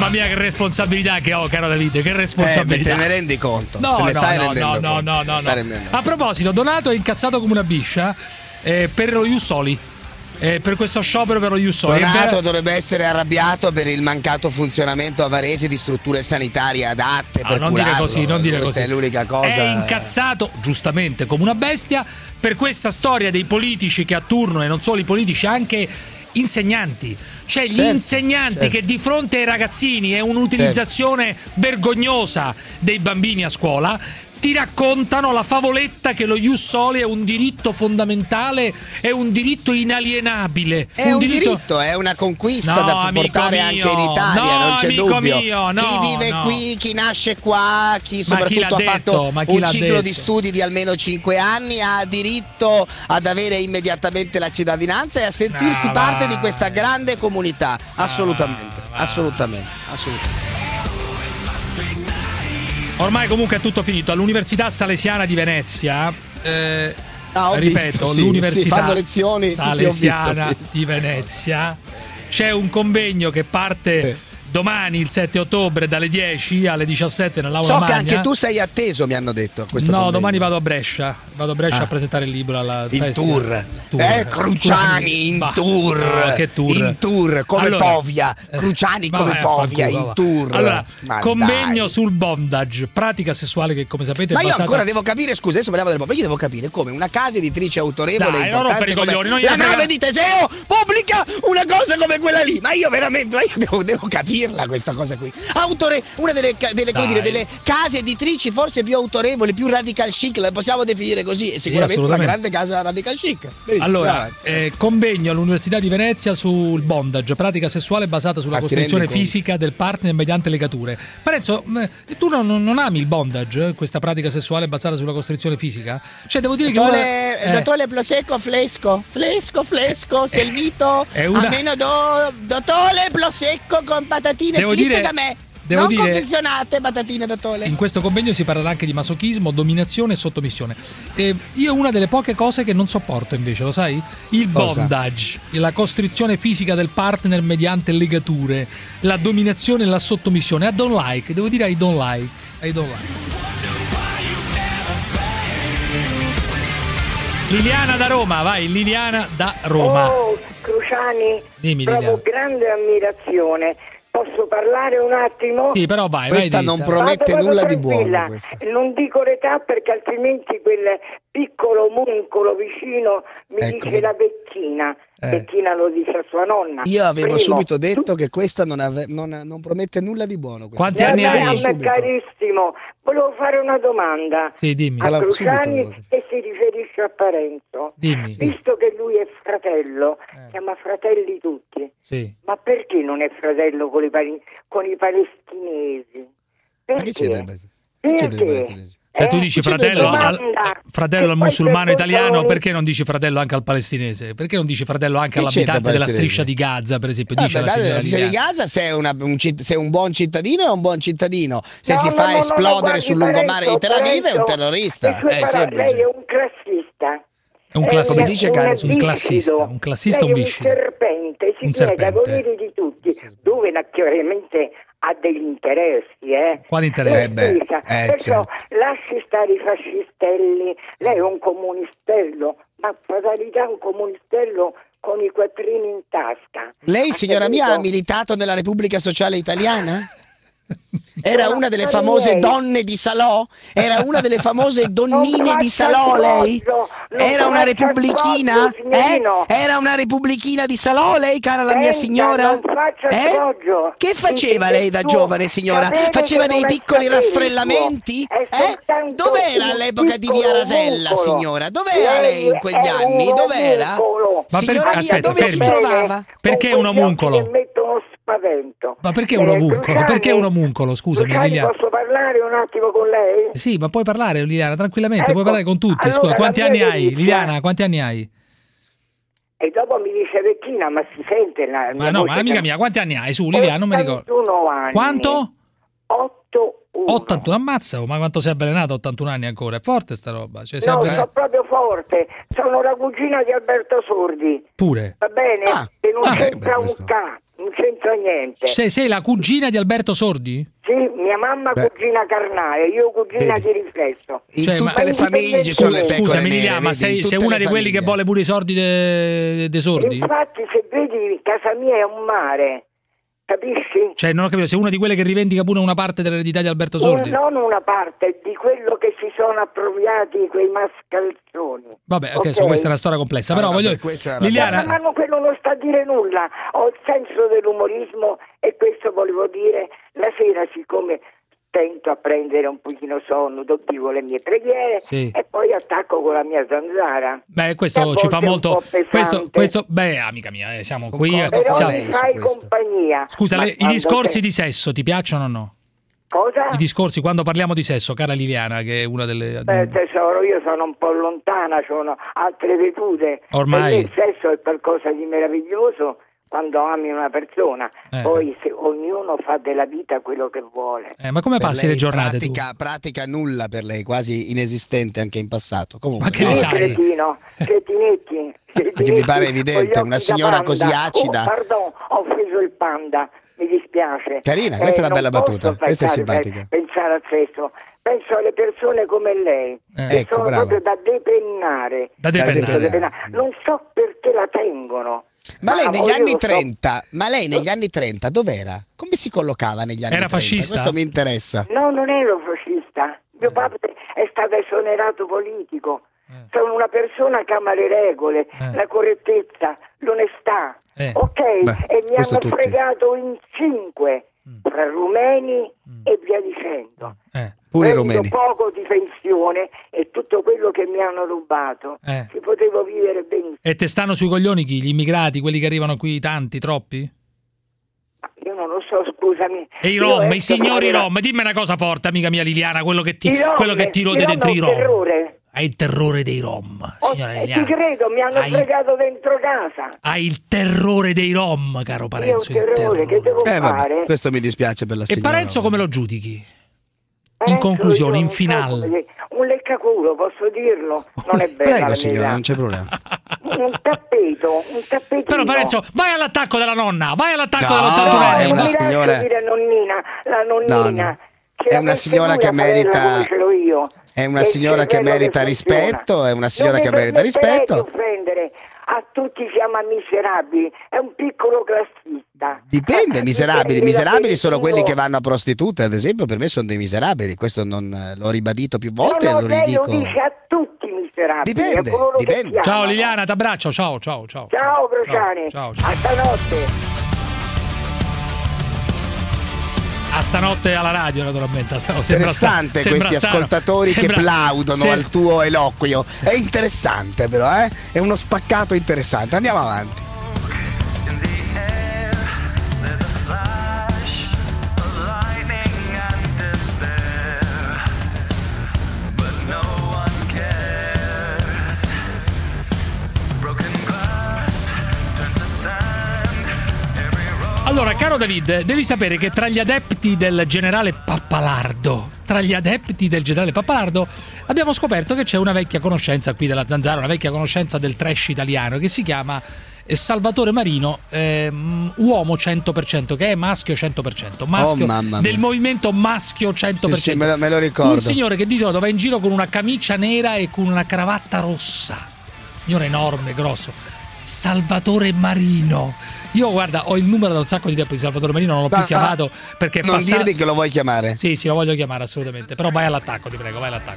Mamma mia, che responsabilità che ho, caro Davide, che responsabilità. Te ne rendi conto? No, te ne stai no, rendendo no, conto? no. A proposito, Donato è incazzato come una biscia per lo Ius Soli. Per questo sciopero per lo Ius Soli. Donato dovrebbe essere arrabbiato per il mancato funzionamento a Varese di strutture sanitarie adatte per non curarlo. Dire così, non dire Questa così. è l'unica cosa. È incazzato, giustamente, come una bestia per questa storia dei politici che a turno, e non solo i politici, anche insegnanti. Cioè gli insegnanti che di fronte ai ragazzini è un'utilizzazione vergognosa dei bambini a scuola, ti raccontano la favoletta che lo Ius Soli è un diritto fondamentale, è un diritto inalienabile. È un diritto, è una conquista da supportare anche in Italia, non c'è dubbio. Chi vive qui, chi nasce qua, chi soprattutto ha fatto un ciclo di studi di almeno 5 anni ha diritto ad avere immediatamente la cittadinanza e a sentirsi parte di questa grande comunità. Assolutamente. Ormai comunque è tutto finito. All'Università Salesiana di Venezia, l'Università fanno lezioni, Salesiana di Venezia, c'è un convegno che parte domani, il 7 ottobre, dalle 10 alle 17 nell'aula magna. So che anche tu sei atteso, mi hanno detto. A questo convegno. Domani vado a Brescia. a presentare il libro alla tour. Cruciani in tour. Che tour? In tour, come Povia. Cruciani come Povia, in tour. Allora, convegno sul bondage, pratica sessuale che, come sapete, ma io ancora devo capire, scusa, adesso parliamo del Povia, io devo capire come una casa editrice autorevole e importante come la nave di Teseo pubblica una cosa come quella lì. Ma io veramente devo capirla questa cosa qui. Una delle case editrici forse più autorevoli, più radical chic, la possiamo definire così, e sicuramente una grande casa radical chic. Benissimo, allora, convegno all'Università di Venezia sul bondage, pratica sessuale basata sulla costruzione fisica del partner mediante legature. Parenzo, tu non ami il bondage, questa pratica sessuale basata sulla costruzione fisica? Cioè, devo dire dottore Plosecco flesco, servito almeno dottore Plosecco con patatine fritte da me. Confezionate patatine, dottore. In questo convegno si parlerà anche di masochismo, dominazione e sottomissione. Io una delle poche cose che non sopporto invece, lo sai? Il bondage, la costrizione fisica del partner mediante legature, la dominazione e la sottomissione. I don't like, devo dire I don't like. Liliana da Roma, vai, Liliana da Roma. Oh, Cruciani, dimmi, provo grande ammirazione. Posso parlare un attimo? Sì, però vai. Questa non promette nulla di buono. Non dico l'età perché altrimenti quel piccolo omuncolo vicino mi dice la vecchina. Bettina lo dice a sua nonna. Io avevo subito detto che questa non promette nulla di buono. Quanti anni hai? Carissimo, volevo fare una domanda. Sì, dimmi. A Cruciani che si riferisce a Parenzo. Dimmi. Visto che lui è fratello, chiama fratelli tutti. Sì. Ma perché non è fratello con i palestinesi? Perché? Cioè, tu dici fratello al musulmano italiano, perché non dici fratello anche al palestinese? Perché non dici fratello anche all'abitante della striscia di Gaza, per esempio? Dice la striscia di Gaza, se è un buon cittadino è un buon cittadino, se si fa esplodere sul lungomare di Tel Aviv è un terrorista. Lei è un classista. È un classista, come dice un classista, un viscido. Un serpente, si nega a volere di tutti, dove chiaramente ha degli interessi, Quali interessi? Perciò lasci stare i fascistelli, lei è un comunistello, ma fatalità un comunistello con i quattrini in tasca. Lei, signora mia, ha militato nella Repubblica Sociale Italiana? Era una delle famose donne di Salò? Era una delle famose donnine di Salò, lei? Era una repubblichina? Era una repubblichina di Salò, lei, cara la mia signora? Che faceva lei da giovane, signora? Faceva dei piccoli rastrellamenti? Dov'era all'epoca di Via Rasella, signora? Dov'era lei in quegli anni? Dov'era? Signora mia, dove si trovava? Perché un omuncolo? Spavento. Ma perché un omuncolo? Perché un omuncolo? Scusami, Liliana. Posso parlare un attimo con lei? Sì, ma puoi parlare, Liliana, tranquillamente, puoi parlare con tutti. Allora, scusa, quanti anni hai? Liliana, quanti anni hai? E dopo mi dice vecchina, ma si sente la mia voce. Ma amica mia, quanti anni hai? Su, Liliana, non mi ricordo. 81 anni. Quanto? 81. Ammazza, ma quanto sei avvelenata a 81 anni ancora? È forte sta roba. Cioè, no, sono proprio forte. Sono la cugina di Alberto Sordi. Pure? Va bene? E non c'entra un so niente. Sei la cugina di Alberto Sordi? Sì, mia mamma cugina carnale, io cugina di riflesso. In tutte le famiglie ci sono le pecore. Scusami Liliana, ma sei una di quelli che vuole pure i sordi dei sordi? Infatti se vedi casa mia è un mare, capisci? Cioè non ho capito, sei una di quelle che rivendica pure una parte dell'eredità di Alberto Sordi? Non una parte, di quello che si sono appropriati quei mascalzoni. Vabbè, ok, questa è una storia complessa, però voglio... Liliana... Ma quello non sta a dire nulla, ho il senso dell'umorismo e questo volevo dire, la sera siccome tento a prendere un pochino sonno, vivo le mie preghiere e poi attacco con la mia zanzara. Beh, questo ci fa molto... Questo, beh, amica mia, siamo qui... Però mi fai compagnia. Scusa, i discorsi di sesso ti piacciono o no? Cosa? I discorsi quando parliamo di sesso, cara Liliana, che è una delle... Beh, tesoro, io sono un po' lontana, sono altre vedute. Ormai... Il sesso è qualcosa di meraviglioso quando ami una persona, poi se ognuno fa della vita quello che vuole. Ma come passi le giornate pratica nulla per lei, quasi inesistente anche in passato. Comunque, ma che ne sai? Cretinetti. Che mi pare evidente, una signora così acida. Pardon, ho offeso il panda, mi dispiace. Carina, questa è una bella battuta, questa è simpatica. Pensare al sesso. Penso alle persone come lei, che sono proprio da depennare. Non so perché la tengono. Ma lei negli anni 30, negli anni 30 dov'era? Come si collocava negli anni 30? Era fascista? Questo mi interessa. No, non ero fascista. Mio padre è stato esonerato politico. Sono una persona che ama le regole, la correttezza, l'onestà. Ok? E mi hanno fregato in 5 fra rumeni e via dicendo. Pure i rumeni. Poco di pensione e tutto quello che mi hanno rubato. Si potevo vivere benissimo. E te stanno sui coglioni chi? Gli immigrati, quelli che arrivano qui tanti, troppi? Io non lo so, scusami. E i rom, i signori rom, dimmi una cosa forte, amica mia Liliana, quello che ti rode dentro i rom. Terrore. Hai il terrore dei rom, signora Liliana. Ti credo, mi hanno fregato dentro casa. Hai il terrore dei rom, caro Parenzo. Io ho il terrore, che devo fare? Vabbè, questo mi dispiace per la signora. E Parenzo come lo giudichi? In conclusione, in finale. Un leccaculo, posso dirlo? Non è bello. Prego signora, non c'è problema. Un tappetino. Però Parenzo, vai all'attacco della nonna, vai all'attacco dell'81enne. È una signora... la nonnina. No. È una signora che merita... È una signora che merita rispetto, è una signora che merita rispetto. Offendere. A tutti siamo miserabili, è un piccolo classista. Dipende, miserabili sono quelli che vanno a prostitute, ad esempio, per me sono dei miserabili, questo non l'ho ribadito più volte e lo ridico. Lei lo dice a tutti miserabili. Dipende. Ciao Liliana, ti abbraccio, ciao. Ciao Crociani, ciao. a stanotte. A stanotte alla radio, naturalmente. Interessante questi ascoltatori che plaudono al tuo eloquio. È interessante, però, È uno spaccato interessante. Andiamo avanti. Allora, caro David, devi sapere che tra gli adepti del generale Pappalardo, abbiamo scoperto che c'è una vecchia conoscenza qui della Zanzara, una vecchia conoscenza del trash italiano che si chiama Salvatore Marino, uomo 100%, che è maschio 100%, maschio del movimento maschio 100%. Sì, me lo ricordo. Un signore che di solito va in giro con una camicia nera e con una cravatta rossa. Signore enorme, grosso. Salvatore Marino. Io guarda, ho il numero da un sacco di tempo di Salvatore Marino, non l'ho più chiamato perché non dirmi che lo vuoi chiamare. Sì, lo voglio chiamare assolutamente, però vai all'attacco, ti prego, vai all'attacco.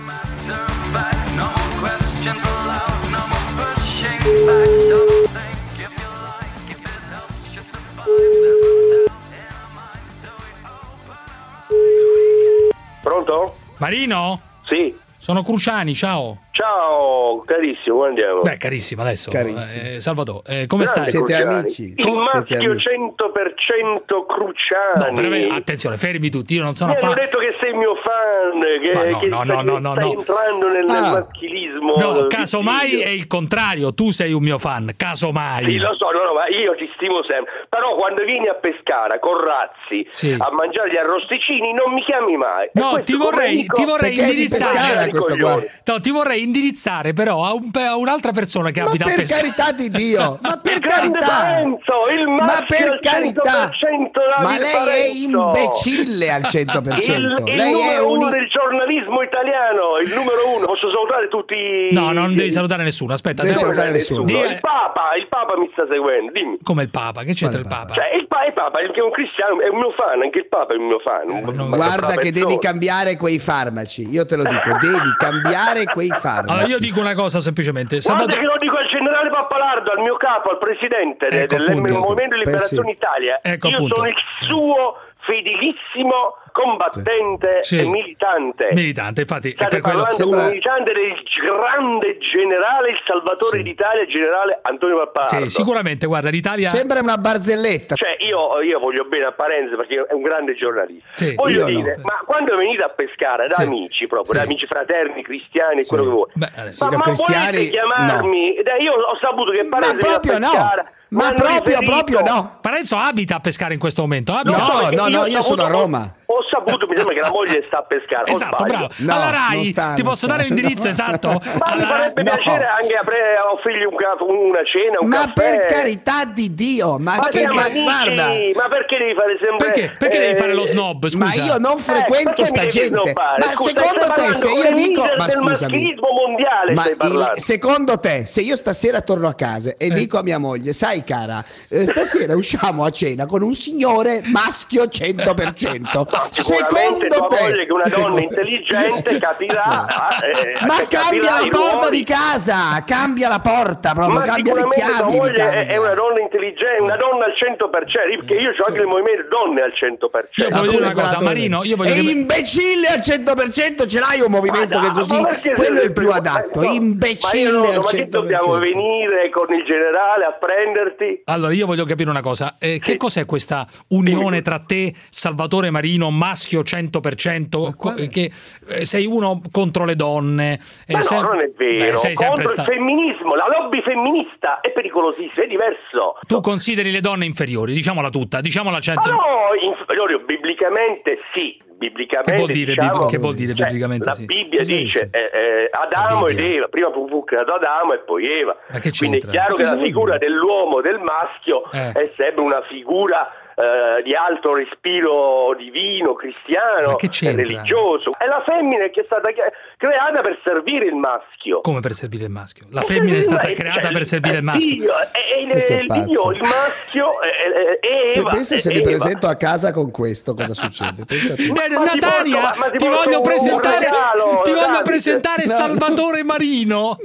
Pronto? Marino? Sì. Sono Cruciani, ciao. Ciao, carissimo, come andiamo? Beh, carissimo, adesso. Salvatore, come stai? Siete amici? Il maschio 100% Cruciani. No, veramente, attenzione, fermi tutti, io non sono fan. Mi hanno detto che sei mio fan, che stai entrando nel maschilismo. No, casomai è il contrario, tu sei un mio fan, casomai. Sì, lo so, ma io ti stimo sempre. Però quando vieni a Pescara con Razzi a mangiare gli arrosticini non mi chiami mai. No, ti vorrei indirizzare. questo qua. No, ti vorrei indirizzare però a un'altra persona che abita a Pescara. Per carità di Dio, ma per carità, Parenzo, il ma per carità, ma lei Parenzo. è imbecille al 100%. Il lei è uno del giornalismo italiano, il numero uno. Posso salutare tutti? No, non devi salutare nessuno. Aspetta, devi salutare nessuno. Il Papa mi sta seguendo. Dimmi. Come il Papa? Che c'entra il Papa? Cioè, il Papa è un cristiano, è un mio fan, anche il Papa è un mio fan. Guarda che devi cambiare quei farmaci. Io te lo dico, devi cambiare quei farmaci. Allora io dico una cosa semplicemente. Guarda che lo dico al generale Pappalardo, al mio capo, al presidente del Movimento di Liberazione Italia. Io sono il suo fedelissimo combattente e militante. Infatti. State parlando con un militante del grande generale, il salvatore d'Italia, generale Antonio Pappalardo. Sì, sicuramente, guarda, l'Italia sembra una barzelletta. Cioè, io voglio bene a Parenzo perché è un grande giornalista. Voglio dire, ma quando venite a pescare da amici proprio, da amici fraterni, cristiani e quello che vuoi. Ma volete chiamarmi? No. Io ho saputo che Parenzo viene a pescare. Ma proprio no. Parenzo abita a pescare in questo momento. No, io sono a Roma. Ho saputo, mi sembra che la moglie sta a pescare. Esatto, bravo. Alla Rai ti posso dare l'indirizzo esatto? Ma mi farebbe piacere anche offrirgli una cena, un caffè. Ma per carità di Dio, ma perché devi fare sempre perché devi fare lo snob, scusa? Ma io non frequento sta gente. Ma secondo te, se io dico, ma scusami, mondiale secondo te, se io stasera torno a casa e dico a mia moglie, sai cara, stasera usciamo a cena con un signore maschio 100%. Sicuramente tua moglie, che è una donna intelligente, capirà. Ma cambia la porta di casa, cambia la porta, proprio cambia le chiavi. Tua moglie è una donna intelligente, una donna al 100%, perché io ho anche il movimento donne al 100%. Io voglio dire una cosa, Marino, è imbecille al 100%, ce l'hai un movimento che così, quello è il più adatto, imbecille al 100%. Ma che dobbiamo venire con il generale a prenderti? Allora, io voglio capire una cosa, che cos'è questa unione tra te, Salvatore Marino, maschio 100%, che sei uno contro le donne? Ma no, non è vero, contro il femminismo, la lobby femminista è pericolosissima, è diverso. Tu consideri le donne inferiori, diciamola tutta, diciamola 100%. Ma no, inferiori, biblicamente sì. Biblicamente, che vuol dire biblicamente? La Bibbia dice Adamo ed Eva, prima fu creato Adamo e poi Eva. Quindi è chiaro che la figura dell'uomo, del maschio, è sempre una figura di alto respiro divino, cristiano, religioso. È la femmina che è stata creata per servire il maschio. Come per servire il maschio? La femmina è stata creata per servire il maschio. Il maschio Eva. Pensa se mi presento a casa con questo, cosa succede? Natania, ti voglio presentare Salvatore Marino.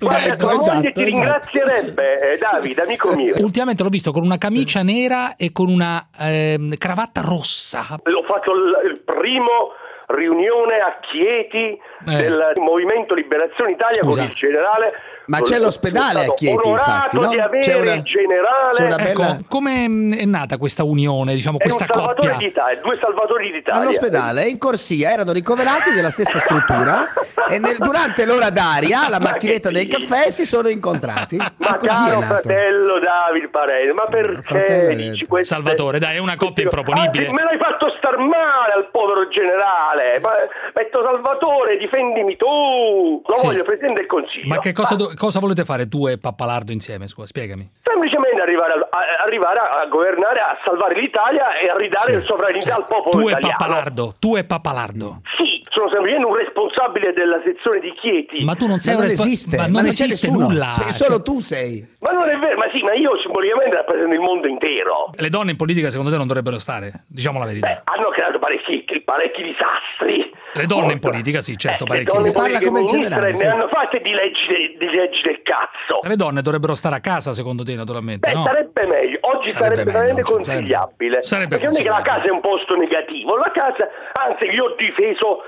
Ti ringrazierebbe, Davide, amico mio. Ultimamente l'ho visto con una camicia nera e con una cravatta rossa. L'ho fatto il primo riunione a Chieti del Movimento Liberazione Italia. Scusa. Con il generale. Ma c'è l'ospedale a Chieti, infatti, no? Di avere il generale. Come è nata questa unione, diciamo, questa coppia? Due Salvatori d'Italia. All'ospedale, in corsia, erano ricoverati nella stessa struttura e durante l'ora d'aria, la macchinetta del caffè, si sono incontrati. Ma caro fratello Davide Parenzo, ma perché dici questo? Salvatore, dai, è una coppia improponibile. Me l'hai fatto star male al povero generale. Metto Salvatore, difendimi tu. Lo voglio Presidente del Consiglio. Ma che cosa volete fare tu e Pappalardo insieme? Scusa, spiegami. Semplicemente arrivare a governare, a salvare l'Italia e a ridare la sovranità al popolo italiano. Tu e Pappalardo. Sì, sono semplicemente un responsabile della sezione di Chieti. Ma tu non sei non esiste nulla. Solo tu sei. Ma non è vero, ma io simbolicamente rappresento il mondo intero. Le donne in politica secondo te non dovrebbero stare? Diciamo la verità. Hanno creato parecchi disastri. Le donne in politica, sì, certo, parecchi. Le donne parla come generale, ne hanno fatte di leggi del cazzo. Le donne dovrebbero stare a casa, secondo te, naturalmente, no? Sarebbe meglio. Oggi sarebbe veramente consigliabile. Perché non è che la casa è un posto negativo. La casa, anzi, io ho difeso...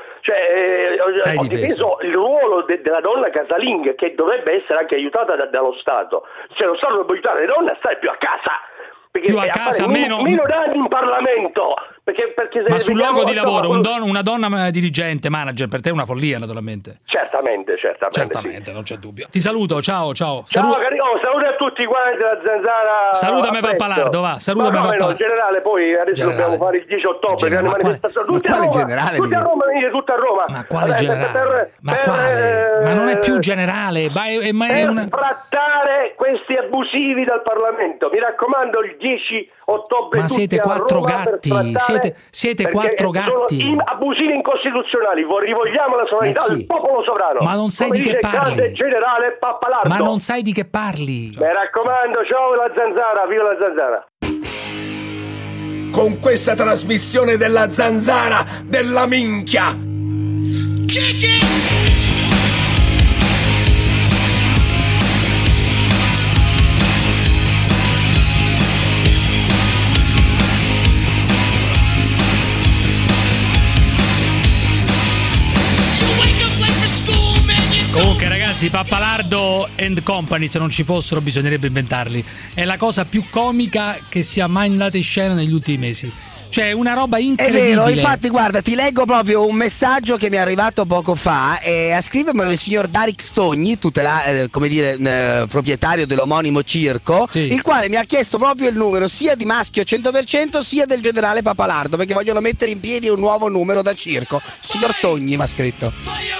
ho difeso il ruolo della donna casalinga, che dovrebbe essere anche aiutata dallo Stato. Cioè lo Stato dovrebbe aiutare le donne a stare più a casa, perché più a casa, meno danni in Parlamento, Perché ma sul luogo di lavoro una donna dirigente, manager, per te è una follia, naturalmente. Certamente, sì. Non c'è dubbio. Ti saluto, ciao. Ciao caro, saluto a tutti quanti la Zanzara. Salutami Pappalardo, va. Salutami Pappalardo. In generale, poi adesso dobbiamo fare il 10 ottobre, che è una manifestazione. Tutti a Roma, venire tutta a Roma. Ma quale generale? Ma non è più generale, per sfrattare questi abusivi dal Parlamento. Mi raccomando, il 10 ottobre ma siete quattro gatti, siete quattro gatti. Sono abusivi incostituzionali. Rivogliamo la sovranità del popolo sovrano. Ma non sai di che parli. Grande generale Pappalardo. Ma non sai di che parli. Mi raccomando, ciao la Zanzara, viva la Zanzara. Con questa trasmissione della Zanzara della minchia. Comunque ragazzi, Pappalardo and Company, se non ci fossero bisognerebbe inventarli. È la cosa più comica che sia mai andata in scena negli ultimi mesi. Cioè una roba incredibile. È vero, infatti guarda, ti leggo proprio un messaggio che mi è arrivato poco fa, a scrivermelo il signor Darik Stogni, proprietario dell'omonimo circo, sì, il quale mi ha chiesto proprio il numero sia di Maschio 100% sia del generale Pappalardo, perché vogliono mettere in piedi un nuovo numero da circo. Signor Togni mi ha scritto.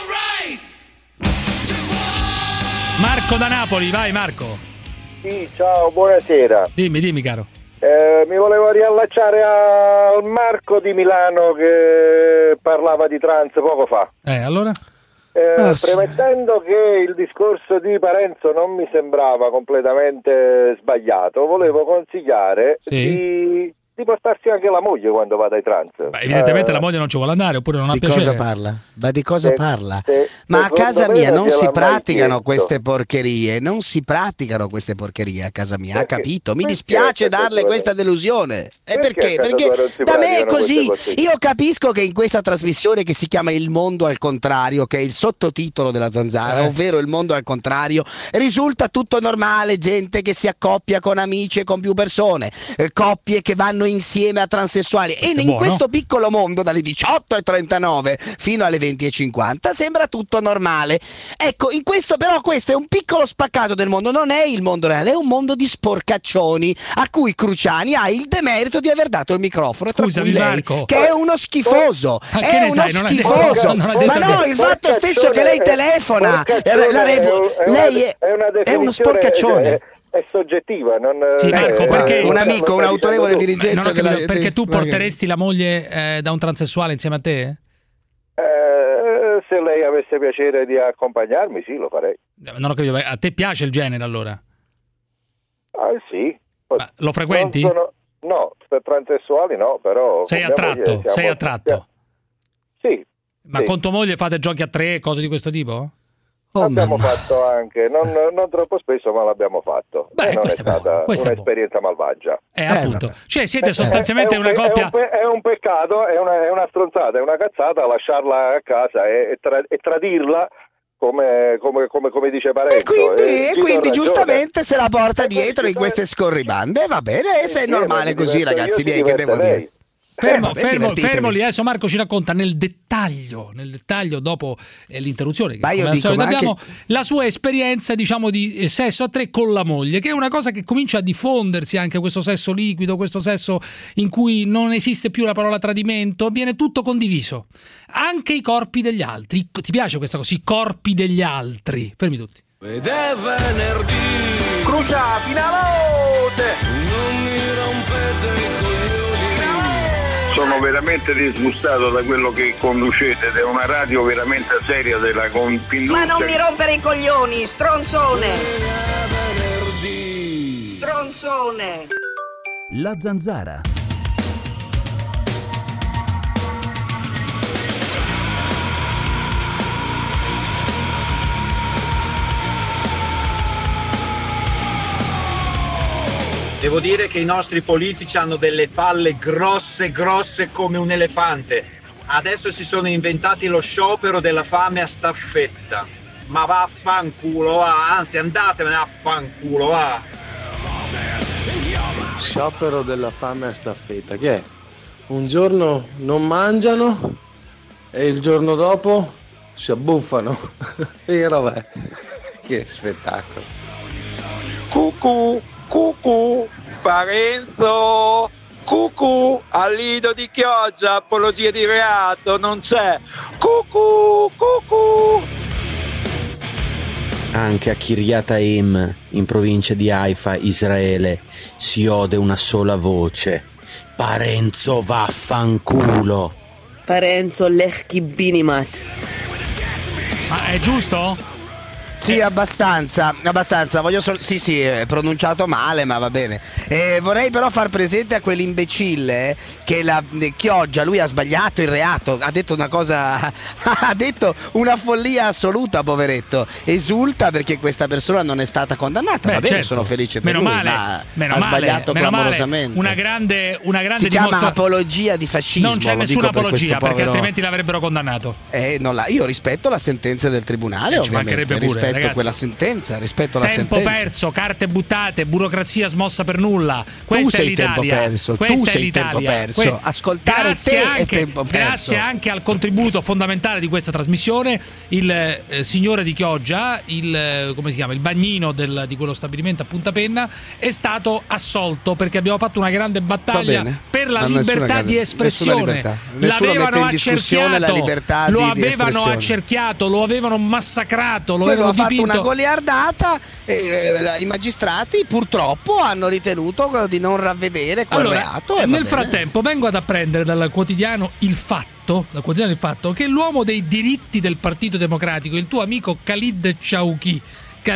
Marco da Napoli, vai Marco. Sì, ciao, buonasera. Dimmi caro. Mi volevo riallacciare al Marco di Milano che parlava di trans poco fa. Allora? Premettendo che il discorso di Parenzo non mi sembrava completamente sbagliato, volevo consigliare di portarsi anche la moglie quando va dai trans. Beh, evidentemente la moglie non ci vuole andare, oppure non ha piacere. Cosa parla? Ma di cosa parla? Ma a casa mia non si praticano queste porcherie, a casa mia, ha capito? Mi dispiace darle questa delusione. Perché? Perché da me è così. Io capisco che in questa trasmissione che si chiama Il mondo al contrario, che è il sottotitolo della Zanzara, ovvero Il mondo al contrario, risulta tutto normale, gente che si accoppia con amici e con più persone, coppie che vanno insieme a transessuali, e in questo piccolo mondo dalle 18:39 fino alle 20:50 sembra tutto normale. Ecco, in questo però questo è un piccolo spaccato del mondo, non è il mondo reale, è un mondo di sporcaccioni a cui Cruciani ha il demerito di aver dato il microfono. Scusami, lei, Marco, che è uno schifoso, è uno schifoso. Ma no, il fatto stesso che lei telefona, lei è uno sporcaccione. È soggettiva, non sì, Marco, perché un amico, un autorevole dirigente perché tu porteresti la moglie da un transessuale insieme a te? Se lei avesse piacere di accompagnarmi, sì, lo farei. Non ho capito, a te piace il genere allora? Sì. Ma lo frequenti? No, per transessuali no, però sei attratto? Sì. Ma con tua moglie fate giochi a tre, cose di questo tipo? Abbiamo fatto anche, non troppo spesso, ma l'abbiamo fatto. Beh, non è stata un'esperienza malvagia. Appunto. Cioè siete sostanzialmente una coppia. È un peccato, è una stronzata, è una cazzata lasciarla a casa e tradirla come dice Parenzo. E quindi giustamente se la porta dietro in queste scorribande, va bene, e se è normale così, ragazzi miei, che devo dire? Fermo lì, adesso Marco ci racconta nel dettaglio dopo l'interruzione che abbiamo la sua esperienza, diciamo, di sesso a tre con la moglie, che è una cosa che comincia a diffondersi, anche questo sesso liquido, questo sesso in cui non esiste più la parola tradimento, viene tutto condiviso, anche i corpi degli altri. Ti piace questa cosa? I corpi degli altri. Fermi tutti. Ed è venerdì, Crucia, finalote, non mi rompete i coglioni. Sono veramente disgustato da quello che conducete, ed è una radio veramente seria della Confindustria. Ma non mi rompere i coglioni, stronzone! Stronzone! La Zanzara. Devo dire che i nostri politici hanno delle palle grosse come un elefante. Adesso si sono inventati lo sciopero della fame a staffetta. Ma vaffanculo, anzi andatevene a fanculo, Sciopero della fame a staffetta, che è? un giorno non mangiano e il giorno dopo si abbuffano. E vabbè, che spettacolo. Cucù, cucù, Parenzo, cucù, al lido di Chioggia, apologia di reato, non c'è. Cucù, cucù. Anche a Kiryat Aim, in provincia di Haifa, Israele, si ode una sola voce. Parenzo vaffanculo. Parenzo lech kibbinimat. Ma è giusto? Sì, abbastanza. Sì, è pronunciato male, ma va bene. Vorrei però far presente a quell'imbecille che la Chioggia, lui ha sbagliato il reato, ha detto una cosa, ha detto una follia assoluta, poveretto. Esulta perché questa persona non è stata condannata. Va bene, certo. Sono felice per lui, ma ha sbagliato clamorosamente. Una grande si chiama apologia di fascismo. Non c'è nessuna apologia, perché altrimenti l'avrebbero condannato. Io rispetto la sentenza del tribunale, ovviamente. Rispetto quella sentenza, rispetto la sentenza. Tempo perso, carte buttate, burocrazia smossa per nulla. Questa è l'Italia. Tu sei tempo perso. Ascoltare te è tempo perso. Grazie anche al contributo fondamentale di questa trasmissione, il signore di Chioggia, come si chiama, il bagnino di quello stabilimento a Punta Penna, è stato assolto perché abbiamo fatto una grande battaglia per la libertà di espressione. L'avevano accerchiato, lo avevano accerchiato, lo avevano massacrato, lo avevano fatto una goliardata e i magistrati purtroppo hanno ritenuto di non ravvedere quel reato. Nel frattempo vengo ad apprendere dal quotidiano Il Fatto che l'uomo dei diritti del Partito Democratico, il tuo amico Khalid Chowki, ha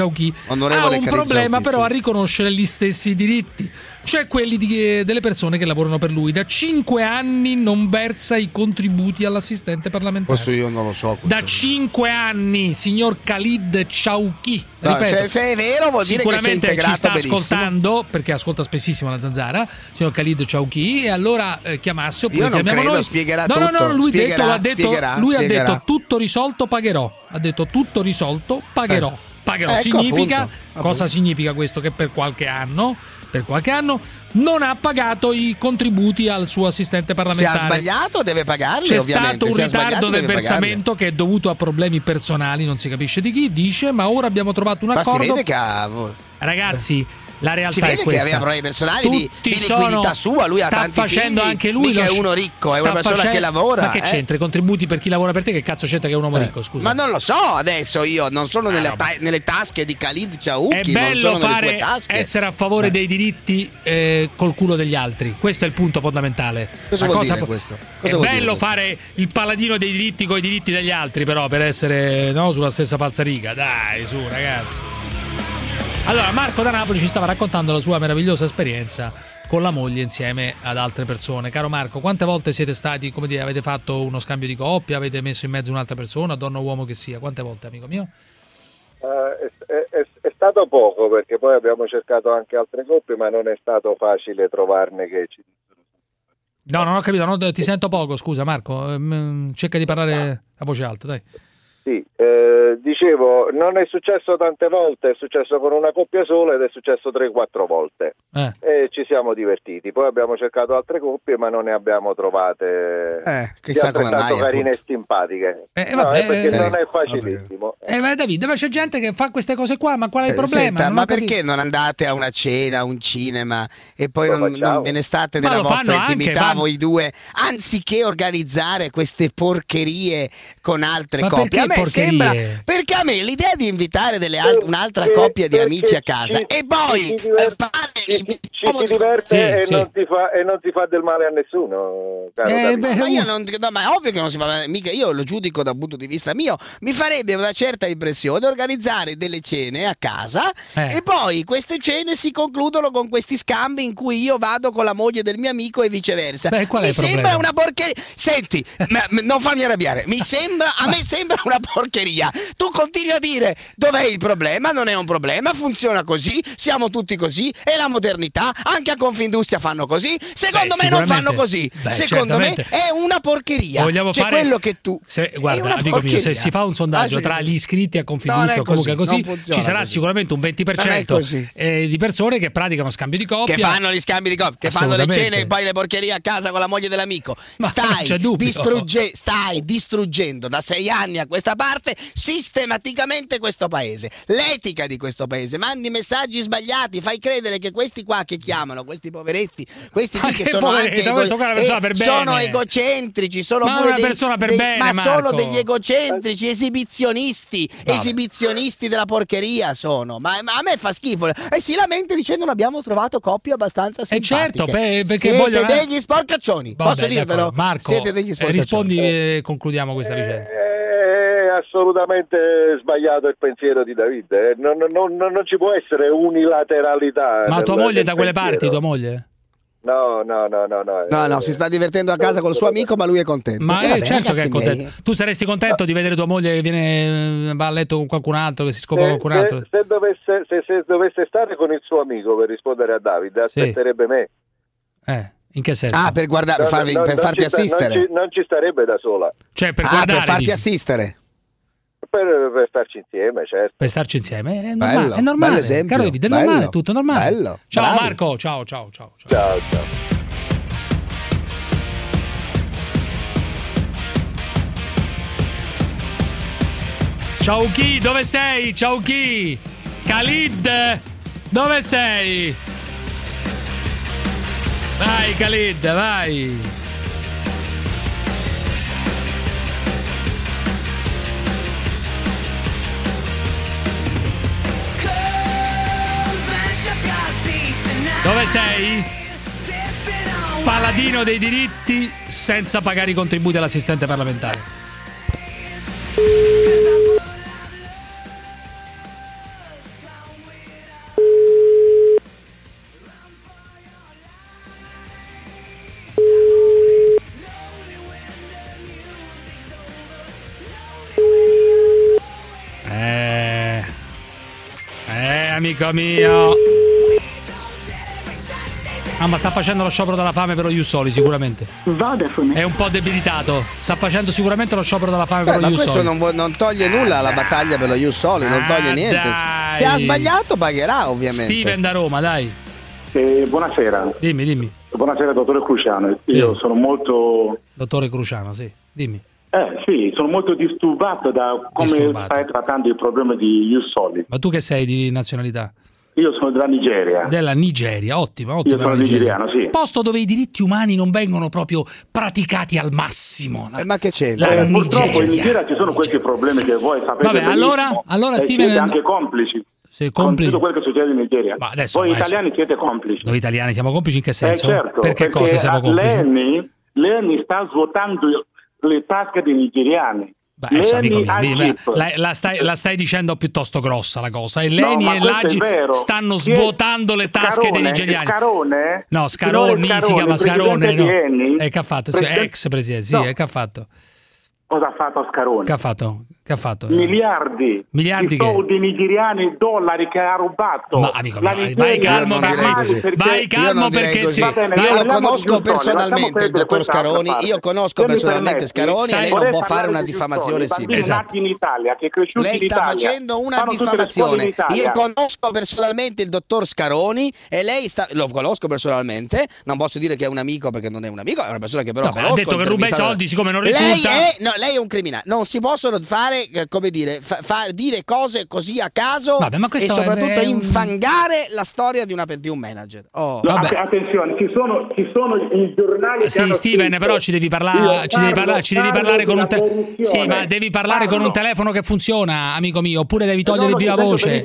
un problema però a riconoscere gli stessi diritti, cioè quelli delle persone che lavorano per lui. Da 5 anni non versa i contributi all'assistente parlamentare. Questo io non lo so. Da 5 anni, signor Khalid Chowki. Ripeto, se è vero vuol dire che si è integrato ci sta benissimo. Ascoltando, perché ascolta spessissimo la Zanzara, signor Khalid Chowki, e allora chiamasse oppure io non chiamiamo noi. Spiegherà no, tutto. No, lui spiegherà, ha detto tutto risolto, pagherò. Ha detto tutto risolto, pagherò. Ecco, significa appunto. Cosa significa questo? Che per qualche anno non ha pagato i contributi al suo assistente parlamentare. Se ha sbagliato deve pagarli. C'è ovviamente. Stato un ritardo nel versamento che è dovuto a problemi personali, non si capisce di chi, dice, ma ora abbiamo trovato un accordo. Ma si vede che ragazzi, la realtà è questa. Si vede che aveva problemi personali di liquidità sua, lui ha tanti facendo figli, anche lui. Mica è uno ricco, è una persona che lavora. Ma che c'entra i contributi per chi lavora per te? Che cazzo c'entra che è un uomo ricco, scusa? Ma non lo so, adesso io non sono nelle tasche di Khalid Chowki. È bello essere a favore dei diritti col culo degli altri. Questo è il punto fondamentale. Cosa vuol dire questo? È bello fare il paladino dei diritti coi diritti degli altri, però per essere sulla stessa falsariga. Dai, su, ragazzi. Allora, Marco da Napoli ci stava raccontando la sua meravigliosa esperienza con la moglie insieme ad altre persone. Caro Marco, quante volte siete stati, come dire, avete fatto uno scambio di coppia, avete messo in mezzo un'altra persona, donna o uomo che sia? Quante volte, amico mio? È stato poco, perché poi abbiamo cercato anche altre coppie, ma non è stato facile trovarne che ci dissero. No, non ho capito, ti sento poco, scusa Marco, cerca di parlare a voce alta, dai. Sì, dicevo, non è successo tante volte, è successo con una coppia sola ed è successo 3-4 volte e ci siamo divertiti. Poi abbiamo cercato altre coppie, ma non ne abbiamo trovate chissà come mai, carine e simpatiche. Perché non è facilissimo. Ma Davide, ma c'è gente che fa queste cose qua, ma qual è il problema? Senta, ma perché non andate a una cena, a un cinema e poi non ve ne state nella vostra intimità voi due, anziché organizzare queste porcherie con altre coppie? Sembra, perché a me l'idea di invitare un'altra coppia di amici a casa e poi ci si diverte e non si fa del male a nessuno, ma è ovvio che non si fa, mica io lo giudico dal punto di vista mio. Mi farebbe una certa impressione organizzare delle cene a casa e poi queste cene si concludono con questi scambi in cui io vado con la moglie del mio amico e viceversa. Mi sembra una porcheria. Senti, non farmi arrabbiare, a me sembra una porcheria. Tu continui a dire dov'è il problema, non è un problema, funziona così, siamo tutti così, è la modernità, anche a Confindustria fanno così, secondo me non fanno così, secondo me è una porcheria. Vogliamo fare quello che tu guarda, amico mio, se si fa un sondaggio tra gli iscritti a Confindustria o comunque così, ci sarà sicuramente un 20% di persone che praticano scambio di coppia, che fanno gli scambi di coppia, che fanno le cene e poi le porcherie a casa con la moglie dell'amico. Stai distruggendo da 6 anni a questa parte sistematicamente questo paese, l'etica di questo paese. Mandi messaggi sbagliati, fai credere che questi qua che chiamano, questi poveretti, questi qui che sono anche sono egocentrici, sono pure sono degli egocentrici, esibizionisti della porcheria sono. Ma a me fa schifo e si lamenta dicendo non abbiamo trovato coppie abbastanza simpatiche. Certo, perché siete degli sporcaccioni. Posso dirvelo? Marco, siete degli sporcaccioni. Rispondi e concludiamo questa vicenda. È assolutamente sbagliato il pensiero di Davide. Non ci può essere unilateralità. Ma tua moglie è da quelle parti, tua moglie? No, si sta divertendo a casa col suo amico, ma lui è contento. Ma certo che è contento. Tu saresti contento di vedere tua moglie che va a letto con qualcun altro, che si scopa con qualcun altro? Se dovesse stare con il suo amico, per rispondere a Davide, aspetterebbe me. In che senso? Per guardare, per farti assistere. Non ci starebbe da sola. Cioè per guardare, per farti assistere. Per starci insieme, certo. Per starci insieme è normale, caro Davide, è normale, tutto normale. Bello. Ciao bravi. Marco, ciao. Ciao. Ciao Chi, dove sei? Ciao Chi. Khalid, dove sei? Vai Khalid, vai. Dove sei? Paladino dei diritti senza pagare i contributi all'assistente parlamentare. Amico mio. Ma sta facendo lo sciopero della fame per lo Ius Soli sicuramente. Vodafone. È un po' debilitato. Sta facendo sicuramente lo sciopero della fame per lo Ius Soli. Ma questo non toglie nulla alla battaglia per lo Ius Soli, non toglie niente. Dai. Se ha sbagliato pagherà, ovviamente. Steven da Roma, dai. Buonasera. Dimmi. Buonasera dottore Cruciano. Io sono molto... Dottore Cruciano, sì. Dimmi. Sì, sono molto disturbato da come stai trattando il problema di Ius Soli. Ma tu che sei di nazionalità? Io sono della Nigeria. Della Nigeria, ottimo. Io sono nigeriano, sì. Posto dove i diritti umani non vengono proprio praticati al massimo. Ma che c'è? Purtroppo in Nigeria ci sono questi problemi che voi sapete. Vabbè, allora Steven, siete anche complici. Con tutto quello che succede in Nigeria. Voi italiani siete complici. Noi italiani siamo complici in che senso? Certo, perché cosa siamo complici? Lei sta svuotando le tasche dei nigeriani. La stai dicendo piuttosto grossa la cosa. E Leni e l'Agi stanno svuotando le tasche dei nigeriani. Scarone? No, Scaroni si chiama Scarone. No. Che ha fatto? Ex presidente, sì, che ha fatto? Cosa ha fatto Scaroni? Che ha fatto? Miliardi di soldi nigeriani, dollari che ha rubato. Ma amico mio, vai calmo perché io lo conosco personalmente il dottor Scaroni. Io conosco personalmente Scaroni e lei non può fare una diffamazione simile. Esatto. In Italia, che è cresciuto lei sta facendo una diffamazione. Io conosco personalmente il dottor Scaroni e lei lo conosco personalmente. Non posso dire che è un amico perché non è un amico, è una persona che però conosco. Ha detto che ruba i soldi, siccome non risulta. Lei è un criminale. Non si possono fare, come dire, dire cose così a caso. Vabbè, ma e soprattutto infangare la storia di un manager. Attenzione, ci sono i giornali. Sì, Steven, però ci devi parlare con un sì, ma devi parlare con un telefono che funziona, amico mio, oppure devi togliere il viva voce,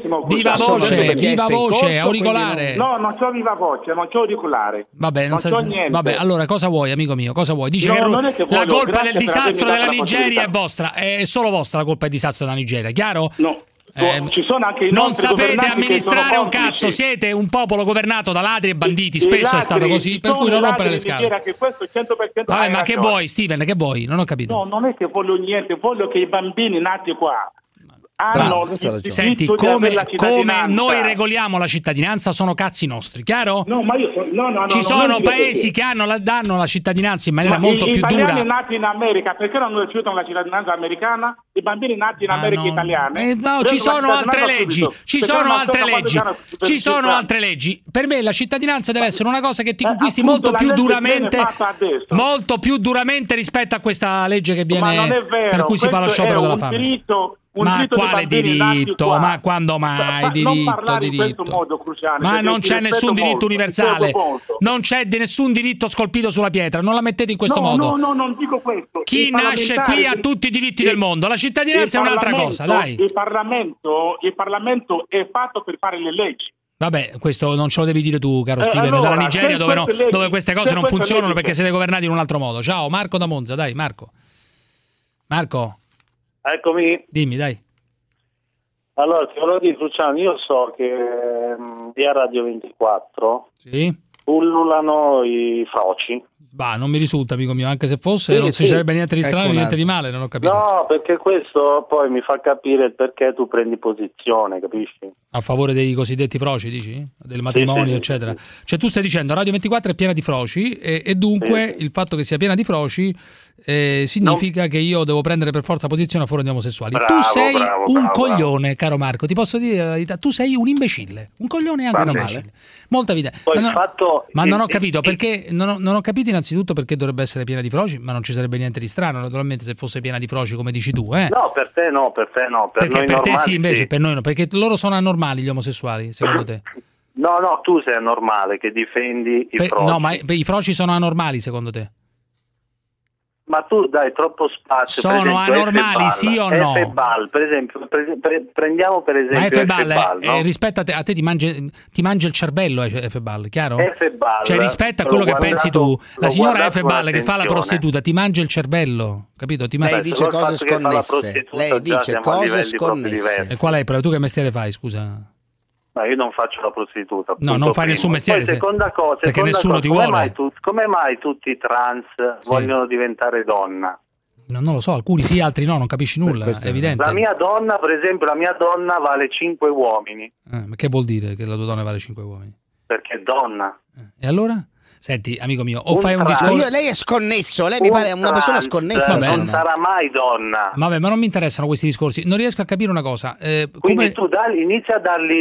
auricolare. No, non c'ho viva voce, non c'ho auricolare. Vabbè, vabbè, allora cosa vuoi, amico mio? Cosa vuoi? Dice che la colpa del disastro della Nigeria è vostra, è solo vostra la colpa del disastro della Nigeria, chiaro? No. ci sono anche i non nostri sapete amministrare un cazzo, siete un popolo governato da ladri e banditi, spesso è stato così, per cui non rompere le scatole. Che questo è 100%. Vabbè, ma che vuoi, Steven, che vuoi? Non ho capito. No, non è che voglio niente, voglio che i bambini nati qua hanno senti, come noi regoliamo la cittadinanza sono cazzi nostri, chiaro? No, ma io ci sono paesi che danno la cittadinanza in maniera molto più dura. Gli italiani nati in America, perché non rifiutano la cittadinanza americana? I bambini nati in America italiane? No, ci sono altre leggi. Ci sono altre leggi. Per me la cittadinanza deve essere una cosa che ti conquisti molto più duramente rispetto a questa legge che viene per cui si fa lo sciopero della fame. Ma quale diritto? Ma quando mai diritto? Ma non c'è nessun diritto universale. Non c'è nessun diritto scolpito sulla pietra. Non la mettete in questo modo. No, non dico questo. Chi nasce qui ha tutti i diritti del mondo. La cittadinanza è un'altra cosa, dai. Il Parlamento è fatto per fare le leggi. Vabbè, questo non ce lo devi dire tu, caro Steven, dalla Nigeria dove queste cose non funzionano perché siete governati in un altro modo. Ciao, Marco da Monza, dai, Marco. Eccomi. Dimmi, dai. Allora, ti volevo dire, Luciano, io so che via Radio 24 pullulano i froci. Bah, non mi risulta, amico mio, anche se fosse non si sarebbe niente di strano, niente di male, non ho capito. No, perché questo poi mi fa capire il perché tu prendi posizione, capisci? A favore dei cosiddetti froci, dici? Del matrimonio, eccetera. Cioè tu stai dicendo Radio 24 è piena di froci e dunque il fatto che sia piena di froci significa che io devo prendere per forza posizione a favore di omosessuali. Tu sei un coglione, caro Marco, ti posso dire la verità, tu sei un imbecille, un coglione e anche un imbecille. Molta vita. Ma non ho capito perché non ho capito innanzitutto perché dovrebbe essere piena di froci, ma non ci sarebbe niente di strano, naturalmente, se fosse piena di froci come dici tu, No, per te no, perché per te sì, invece per noi no, perché loro sono anormali gli omosessuali, secondo te? No, tu sei anormale che difendi i froci. No, ma i froci sono anormali secondo te? Ma tu dai troppo spazio. Sono anormali, sì o no? F-Ball, per esempio, prendiamo per esempio F-Ball, no? Rispetto a te ti mangia il cervello F-Ball, chiaro? F-Ball, cioè rispetto a quello che pensi tu, la signora F-Ball che fa la prostituta ti mangia il cervello, capito? Lei dice cose sconnesse. Lei dice cose sconnesse. E qual è il problema? Tu che mestiere fai, scusa? No, io non faccio la prostituta. No, non fai nessun mestiere. Poi seconda cosa, perché nessuno ti vuole. Come mai tutti i trans vogliono diventare donna? Non lo so, alcuni sì, altri no, non capisci nulla, è evidente. La mia donna, per esempio, vale 5 uomini. Ma che vuol dire che la tua donna vale 5 uomini? Perché è donna. E allora? Senti, amico mio, o fai un discorso... Lei è sconnesso, lei mi pare una persona sconnessa. Non sarà mai donna. Vabbè, ma non mi interessano questi discorsi. Non riesco a capire una cosa. Quindi tu inizia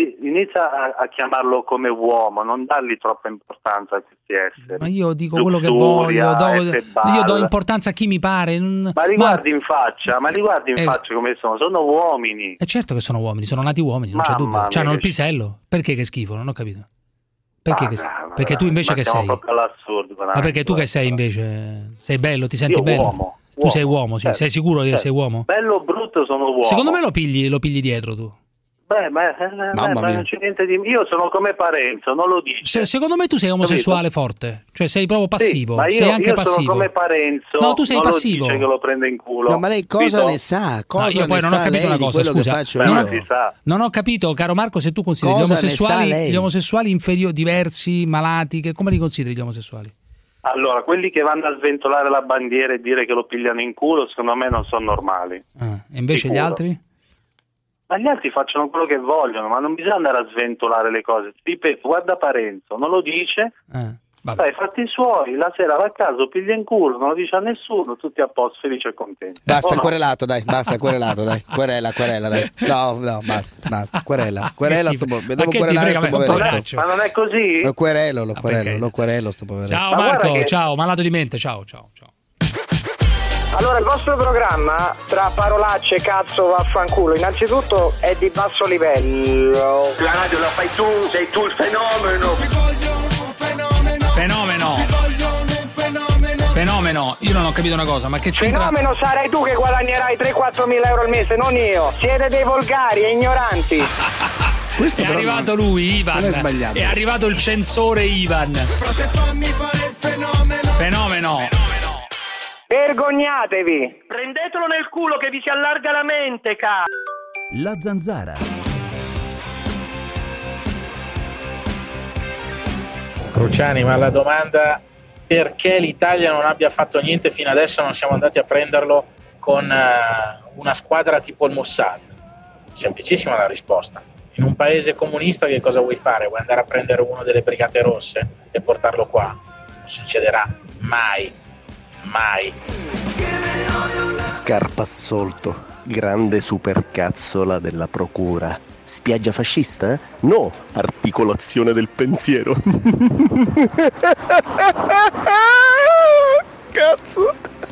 a chiamarlo come uomo, non dargli troppa importanza a questi esseri. Ma io dico quello che voglio, io do importanza a chi mi pare. Ma li guardi in faccia, come sono uomini. È certo che sono uomini, sono nati uomini, non c'è dubbio. C'hanno il pisello. Perché che schifo? Non ho capito. Perché tu invece che sei? Ma perché tu che sei invece? Sei bello, ti senti bello? Uomo. Tu sei uomo, sì. Sei sicuro che sei uomo? Bello o brutto sono uomo. Secondo me lo pigli dietro tu. Non c'è niente di... Io sono come Parenzo, non lo dice. Secondo me tu sei omosessuale forte, cioè sei proprio passivo. Sì, ma sei anche passivo. Sono come Parenzo. No, tu sei passivo. Lo dice che lo prende in culo. No, ma lei cosa ne sa? Io poi non ho capito una cosa, scusa. Non ho capito, caro Marco, se tu consideri gli omosessuali diversi, malati, come li consideri gli omosessuali? Allora, quelli che vanno a sventolare la bandiera e dire che lo pigliano in culo, secondo me non sono normali. E invece gli altri? Ma gli altri facciano quello che vogliono, ma non bisogna andare a sventolare le cose. Ripeto, guarda Parenzo, non lo dice, dai, fatti i suoi, la sera va a casa, piglia in culo, non lo dice a nessuno, tutti a posto, felici e contenti. Basta, querelato, dai, querela, dai. No, basta, querela devo querelare sto poveretto. Ma non è così? Lo querelo sto poveretto. Ciao Marco, ciao, malato di mente, ciao. Allora, il vostro programma, tra parolacce, cazzo, vaffanculo, innanzitutto è di basso livello. La radio la fai tu, sei tu il fenomeno. Fenomeno, io non ho capito una cosa, ma che c'entra? Fenomeno sarai tu che guadagnerai 3-4 mila euro al mese, non io. Siete dei volgari e ignoranti. È arrivato lui, Ivan. Non è sbagliato. È arrivato il censore Ivan. Frate, fammi fare il Fenomeno. Vergognatevi. Prendetelo nel culo che vi si allarga la mente, La Zanzara. Cruciani, ma la domanda perché l'Italia non abbia fatto niente fino adesso, non siamo andati a prenderlo con una squadra tipo il Mossad? Semplicissima la risposta. In un paese comunista che cosa vuoi fare? Vuoi andare a prendere uno delle Brigate Rosse e portarlo qua? Non succederà mai, mai. Scarpa assolto, grande supercazzola della procura. Spiaggia fascista? No, articolazione del pensiero. Cazzo.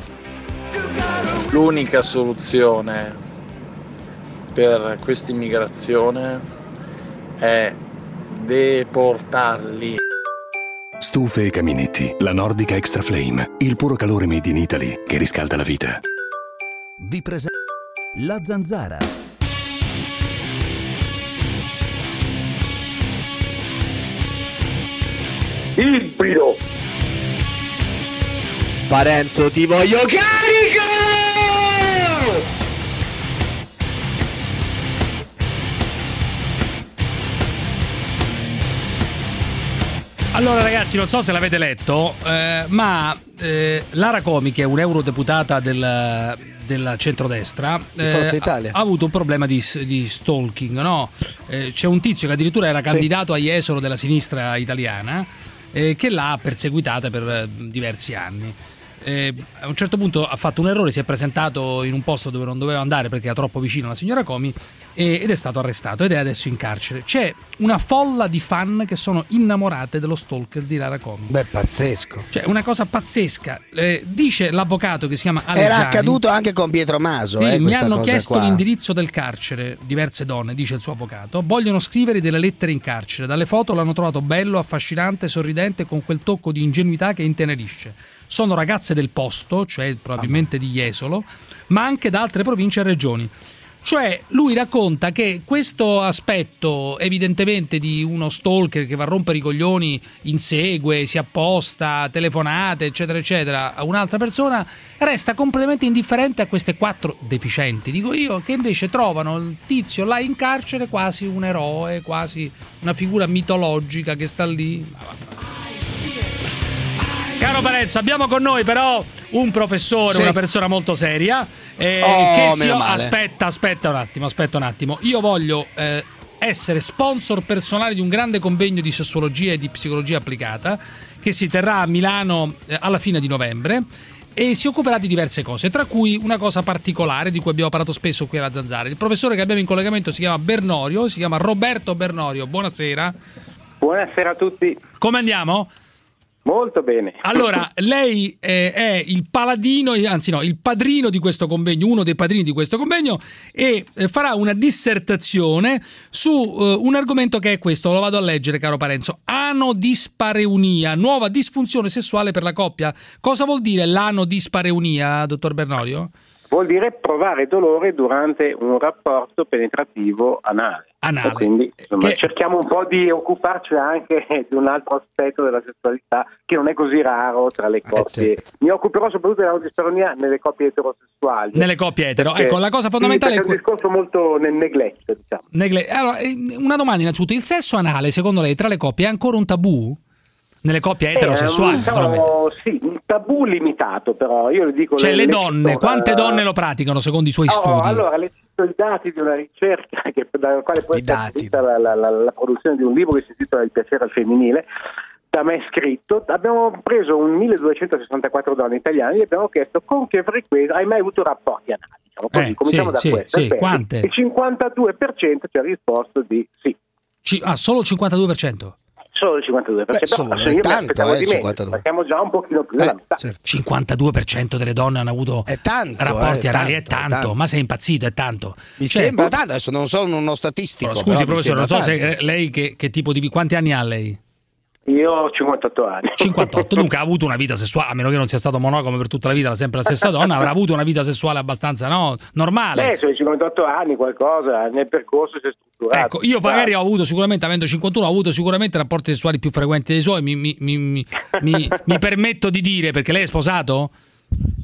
L'unica soluzione per questa immigrazione è deportarli. Stufe e caminetti, la Nordica Extra Flame, il puro calore made in Italy che riscalda la vita. Vi presento La Zanzara. Ibrido. Parenzo, ti voglio carico! Allora ragazzi, non so se l'avete letto, ma Lara Comi, che è un'eurodeputata del centrodestra, Forza Italia, ha avuto un problema di stalking, no? C'è un tizio che addirittura era candidato a Jesolo della sinistra italiana, che l'ha perseguitata per diversi anni. A un certo punto ha fatto un errore, si è presentato in un posto dove non doveva andare perché era troppo vicino alla signora Comi ed è stato arrestato ed è adesso in carcere. C'è una folla di fan che sono innamorate dello stalker di Lara Comi. Beh, pazzesco. Cioè, una cosa pazzesca. Dice l'avvocato che si chiama Alleggiani. Era accaduto anche con Pietro Maso. Sì, mi hanno chiesto l'indirizzo del carcere, diverse donne, dice il suo avvocato. Vogliono scrivere delle lettere in carcere. Dalle foto l'hanno trovato bello, affascinante, sorridente, con quel tocco di ingenuità che intenerisce. Sono ragazze del posto, cioè probabilmente di Jesolo, ma anche da altre province e regioni. Cioè lui racconta che questo aspetto evidentemente di uno stalker che va a rompere i coglioni, insegue, si apposta, telefonate eccetera eccetera a un'altra persona, resta completamente indifferente a queste quattro deficienti, dico io, che invece trovano il tizio là in carcere quasi un eroe, quasi una figura mitologica che sta lì. Caro Parenzo, abbiamo con noi però un professore, una persona molto seria, che aspetta un attimo. Io voglio essere sponsor personale di un grande convegno di sessuologia e di psicologia applicata che si terrà a Milano alla fine di novembre e si occuperà di diverse cose, tra cui una cosa particolare di cui abbiamo parlato spesso qui alla Zanzara. Il professore che abbiamo in collegamento si chiama Bernorio, si chiama Roberto Bernorio. Buonasera. Buonasera a tutti. Come andiamo? Molto bene. Allora, lei è il paladino, anzi no, il padrino di questo convegno, uno dei padrini di questo convegno, e farà una dissertazione su un argomento che è questo, lo vado a leggere, caro Parenzo. Anodispareunia, nuova disfunzione sessuale per la coppia. Cosa vuol dire l'anodispareunia, dottor Bernorio? Vuol dire provare dolore durante un rapporto penetrativo anale. Quindi insomma, cerchiamo un po' di occuparci anche di un altro aspetto della sessualità che non è così raro tra le coppie. Mi occuperò soprattutto dell'anodispareunia nelle coppie eterosessuali. Nelle coppie etero. Ecco, la cosa fondamentale è un discorso molto nel negletto, diciamo. Allora, una domanda innanzitutto, il sesso anale secondo lei tra le coppie è ancora un tabù? Nelle coppie eterosessuali? Sì, un tabù limitato, però io le dico... Cioè le donne, quante donne lo praticano secondo i suoi studi? Allora, le cito i dati di una ricerca dalla quale poi è stata la produzione di un libro che si intitola Il piacere al femminile, da me scritto. Abbiamo preso 1264 donne italiane e gli abbiamo chiesto con che frequenza hai mai avuto rapporti anali. Diciamo così, cominciamo da questo. Sì, quante? Il 52% ci ha risposto di sì. Solo il 52%? Solo il 52%. Però io tanto, mi aspettavo di meno, siamo già un pochino più della metà. Certo. 52% delle donne hanno avuto rapporti anali, è tanto, ma sei impazzito, è tanto. Mi sembra tanto, adesso non sono uno statistico. Scusi professore, non so se lei che tipo di... Quanti anni ha lei? Io ho 58 anni. 58, dunque ha avuto una vita sessuale, a meno che non sia stato monogomo per tutta la vita, sempre la stessa donna, avrà avuto una vita sessuale abbastanza normale. Sui 58 anni qualcosa nel percorso si è strutturato. Io magari ho avuto sicuramente, avendo 51, ho avuto sicuramente rapporti sessuali più frequenti dei suoi, mi permetto di dire, perché lei è sposato?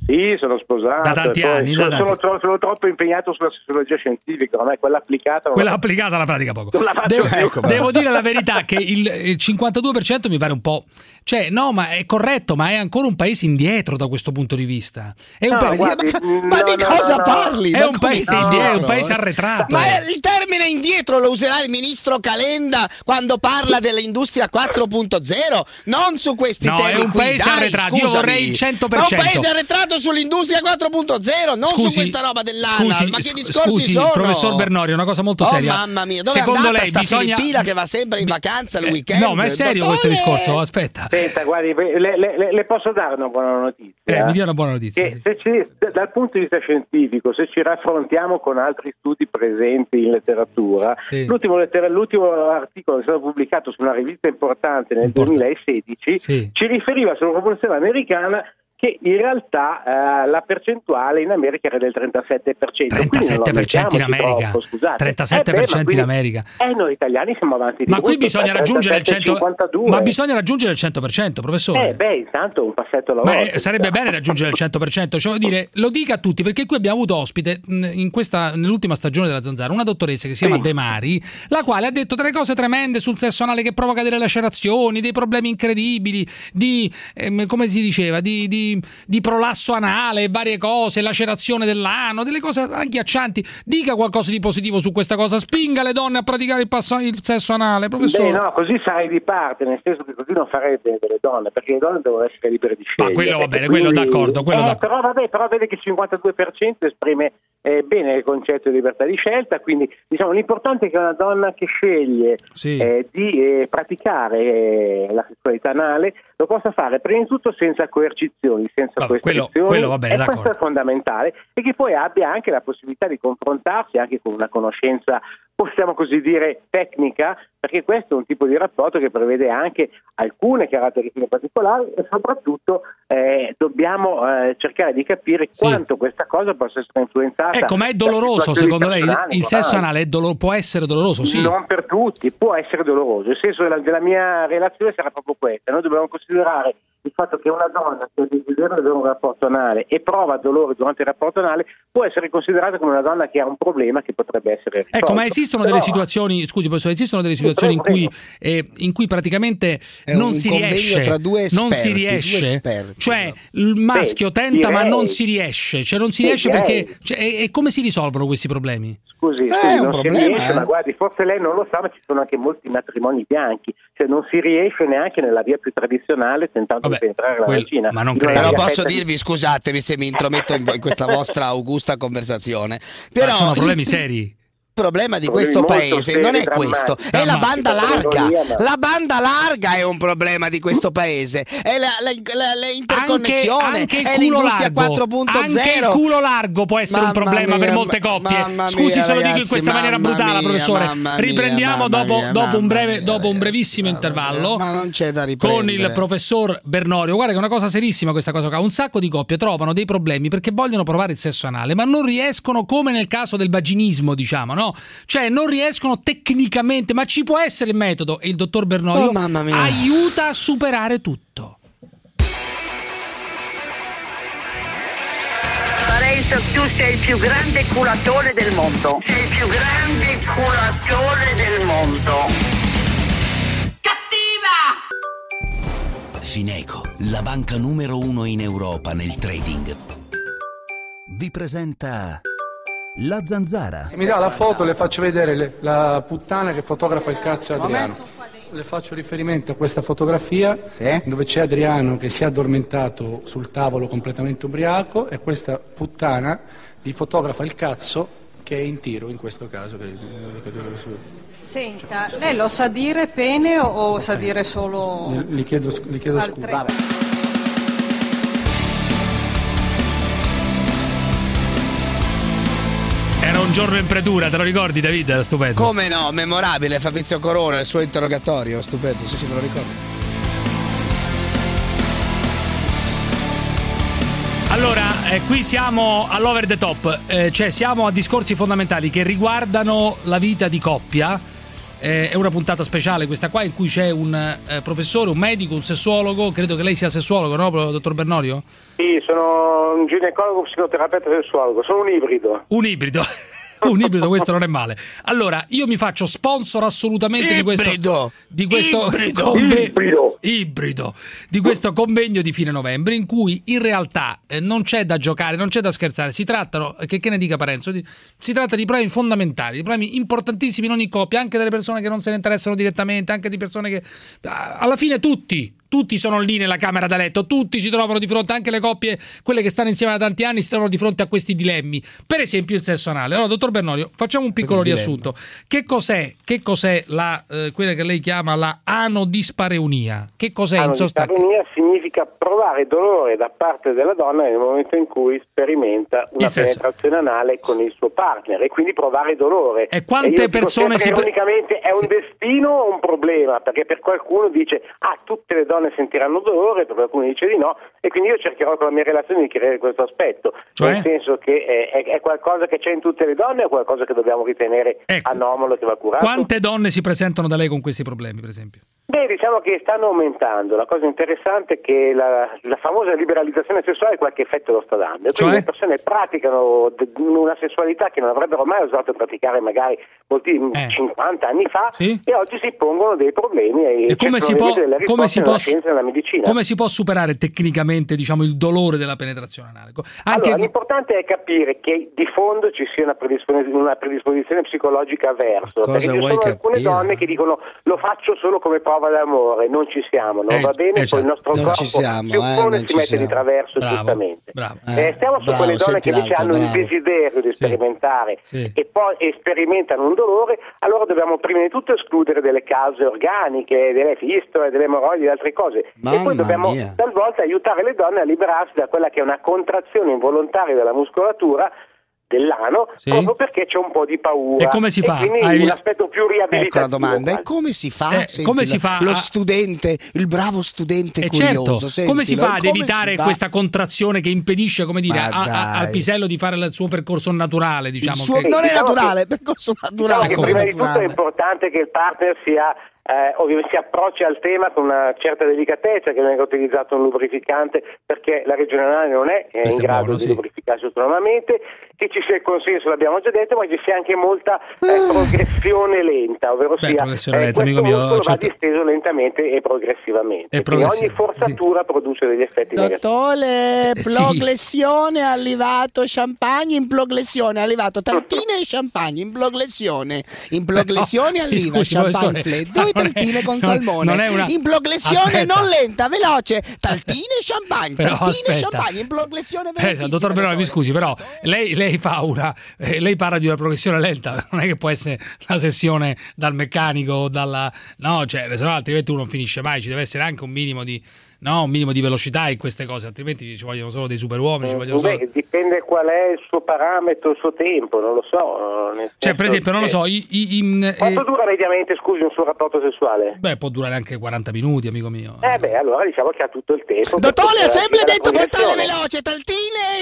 Sì, sono sposato. Da tanti anni. Sono troppo impegnato sulla sociologia scientifica, non è quella applicata. Quella applicata la pratica poco. Devo dire la verità che il 52% mi pare un po'... Cioè, no, ma è corretto, ma è ancora un paese indietro da questo punto di vista. È un ma di cosa parli? È un paese indietro, è un paese arretrato. Ma il termine indietro lo userà il ministro Calenda quando parla dell'industria 4.0, non su questi temi. È un paese arretrato, io vorrei il 100%. Ma un paese arretrato sull'industria 4.0, non su questa roba dell'ANAL. Ma che discorsi sono? Professor Bernorio, una cosa molto seria. Mamma mia, dove secondo lei Filippina che va sempre in vacanza il weekend? No, ma è serio questo discorso? Aspetta. Senta, guardi, le posso dare una buona notizia? Mi dia una buona notizia. Dal punto di vista scientifico, se ci raffrontiamo con altri studi presenti in letteratura, l'ultimo articolo che è stato pubblicato su una rivista importante nel 2016 ci riferiva sulla popolazione americana che in realtà la percentuale in America era del 37%. 37% in America. Troppo, scusate. 37% in America. Noi italiani siamo avanti di ma qui bisogna raggiungere il 100%. Ma bisogna raggiungere il 100%, professore. Intanto un passetto alla volta. Sarebbe bene raggiungere il 100%, cioè vuol dire, lo dica a tutti, perché qui abbiamo avuto ospite nell'ultima stagione della Zanzara una dottoressa che si chiama De Mari, la quale ha detto delle cose tremende sul sesso anale che provoca delle lacerazioni, dei problemi incredibili, di come si diceva, di prolasso anale, varie cose, lacerazione dell'ano, delle cose agghiaccianti. Dica qualcosa di positivo su questa cosa, spinga le donne a praticare il sesso anale, professore. No, così sarei di parte, nel senso che così non farei bene delle donne, perché le donne devono essere libere di scegliere. Ma quello va bene, quello d'accordo. Però vede che il 52% esprime bene il concetto di libertà di scelta, quindi diciamo l'importante è che una donna che sceglie di praticare la sessualità anale lo possa fare prima di tutto senza coercizioni, senza costrizioni, quello va bene, questo è fondamentale, e che poi abbia anche la possibilità di confrontarsi anche con una conoscenza, possiamo così dire, tecnica, perché questo è un tipo di rapporto che prevede anche alcune caratteristiche particolari e soprattutto dobbiamo cercare di capire quanto questa cosa possa essere influenzata. Ecco, ma è doloroso secondo lei? Il sesso anale può essere doloroso? Sì. Non per tutti, può essere doloroso. Il senso della mia relazione sarà proprio questa. Noi dobbiamo considerare il fatto che una donna che ha desiderio di avere un rapporto anale e prova dolore durante il rapporto anale può essere considerata come una donna che ha un problema che potrebbe essere risolto. Ecco, ma esistono delle situazioni, scusi professore, esistono delle situazioni in cui praticamente non si riesce, tra due esperti, non si riesce, cioè il maschio tenta ma non si riesce, cioè non si riesce perché e come si risolvono questi problemi? Scusi, non si riesce, ma guardi, forse lei non lo sa, ma ci sono anche molti matrimoni bianchi, cioè non si riesce neanche nella via più tradizionale tentando di penetrare la vagina. Ma non credo. Però posso dirvi, scusatemi se mi intrometto in questa vostra augusta conversazione, però sono problemi seri. Il problema di questo paese non è questo, è la banda larga. La banda larga è un problema di questo paese, è le interconnessioni, è l'industria 4.0. Anche il culo largo può essere un problema per molte coppie. Scusi se lo dico in questa maniera brutale, professore. Riprendiamo dopo un brevissimo intervallo. Ma non c'è da riprendere. Con il professor Bernorio. Guarda che è una cosa serissima questa cosa qua. Un sacco di coppie trovano dei problemi perché vogliono provare il sesso anale, ma non riescono, come nel caso del vaginismo, diciamo, no? Cioè non riescono tecnicamente, ma ci può essere il metodo e il dottor Bernoio aiuta a superare tutto. Parenzo, tu sei il più grande culatore del mondo. Sei il più grande culatore del mondo. Cattiva! Fineco, la banca numero 1 in Europa nel trading, vi presenta La Zanzara. Se mi dà la foto le faccio vedere la puttana che fotografa il cazzo a Adriano. Le faccio riferimento a questa fotografia dove c'è Adriano che si è addormentato sul tavolo completamente ubriaco e questa puttana gli fotografa il cazzo che è in tiro in questo caso. Senta, lei lo sa dire pene o sa dire solo... Gli chiedo scusa. Era un giorno in pretura, te lo ricordi David? Era stupendo. Come no, memorabile, Fabrizio Corona, il suo interrogatorio, stupendo, sì, me lo ricordo. Allora, qui siamo all'over the top, cioè siamo a discorsi fondamentali che riguardano la vita di coppia è una puntata speciale questa qua in cui c'è un professore, un medico, un sessuologo. Credo che lei sia sessuologo, no, dottor Bernorio? Sì, sono un ginecologo psicoterapeuta sessuologo, sono un ibrido. Un ibrido. Un ibrido, questo non è male. Allora, io mi faccio sponsor assolutamente di questo convegno di fine novembre, in cui in realtà non c'è da giocare, non c'è da scherzare. Si trattano, che ne dica Parenzo, si tratta di problemi fondamentali, di problemi importantissimi in ogni coppia, anche delle persone che non se ne interessano direttamente, anche di persone che alla fine tutti sono lì nella camera da letto, tutti si trovano di fronte, anche le coppie, quelle che stanno insieme da tanti anni, si trovano di fronte a questi dilemmi. Per esempio il sesso anale. Allora, dottor Bernorio, facciamo un piccolo riassunto. Che cos'è la quella che lei chiama la anodispareunia? Che cos'è in sostanza? Anodispareunia significa provare dolore da parte della donna nel momento in cui sperimenta una penetrazione anale con il suo partner, e quindi provare dolore. E quante persone ironicamente è un destino o un problema? Perché per qualcuno dice tutte le donne sentiranno dolore, per qualcuno dice di no, e quindi io cercherò con la mia relazione di chiarire questo aspetto, nel senso che è qualcosa che c'è in tutte le donne o qualcosa che dobbiamo ritenere anomalo, che va curato? Quante donne si presentano da lei con questi problemi, per esempio? Beh, diciamo che stanno aumentando. La cosa interessante è che la famosa liberalizzazione sessuale qualche effetto lo sta dando, e quindi le persone praticano una sessualità che non avrebbero mai osato praticare magari 50 anni fa, e oggi si pongono dei problemi e come si può nella medicina. Come si può superare tecnicamente, diciamo, il dolore della penetrazione anale? Allora, l'importante è capire che di fondo ci sia una predisposizione psicologica verso, perché ci sono alcune donne che dicono lo faccio solo come prova d'amore, non ci siamo, non va bene, poi il nostro corpo si oppone, si mette di traverso, giustamente. Stiamo su quelle donne che invece hanno il desiderio di sperimentare e poi sperimentano un dolore. Allora dobbiamo prima di tutto escludere delle cause organiche, delle fistole, delle emorroidi e altre cose, e poi dobbiamo talvolta aiutare le donne a liberarsi da quella che è una contrazione involontaria della muscolatura dell'ano, proprio perché c'è un po' di paura. E come si fa? Quindi un aspetto più riabilitativo. Ecco la domanda, e come si fa? Come si fa lo studente, il bravo studente curioso, come si fa ad evitare questa contrazione che impedisce, come dire, al pisello di fare il suo percorso naturale, diciamo? Non è naturale, percorso naturale. Diciamo che prima di tutto è importante che il partner ovviamente si approccia al tema con una certa delicatezza, che venga utilizzato un lubrificante, perché la regione anale non è in grado di lubrificarsi autonomamente, che ci sia il consenso, l'abbiamo già detto, ma ci sia anche molta progressione lenta, ovvero questo muscolo va disteso lentamente e progressivamente. Ogni forzatura produce degli effetti negativi. Dottore, ploglessione, arrivato champagne, imploglessione, arrivato tartine e champagne, imploglessione, arriva champagne freddo, tartine con salmone, imploglessione non lenta, veloce, tartine e champagne, imploglessione velocissima. Dottor Bernorio, mi scusi, però lei lei parla di una progressione lenta, non è che può essere una sessione dal meccanico, se no altrimenti uno non finisce mai, ci deve essere anche un minimo di velocità in queste cose, altrimenti ci vogliono solo dei superuomini. Dipende qual è il suo parametro, il suo tempo, non lo so. Per esempio, non lo so. Quanto dura mediamente, scusi, un suo rapporto sessuale? Può durare anche 40 minuti, amico mio. Allora diciamo che ha tutto il tempo. Dottore, ha sempre detto portare veloce, taltine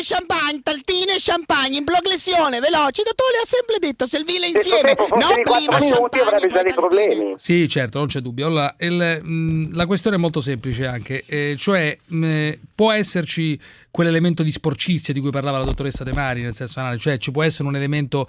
e champagne, imploglessione, veloce. Dottore, ha sempre detto servile insieme. No, prima minuti avrebbe già dei problemi. Sì, certo, non c'è dubbio. Allora, la questione è molto semplice anche. Può esserci quell'elemento di sporcizia di cui parlava la dottoressa De Mari nel sesso anale, cioè ci può essere un elemento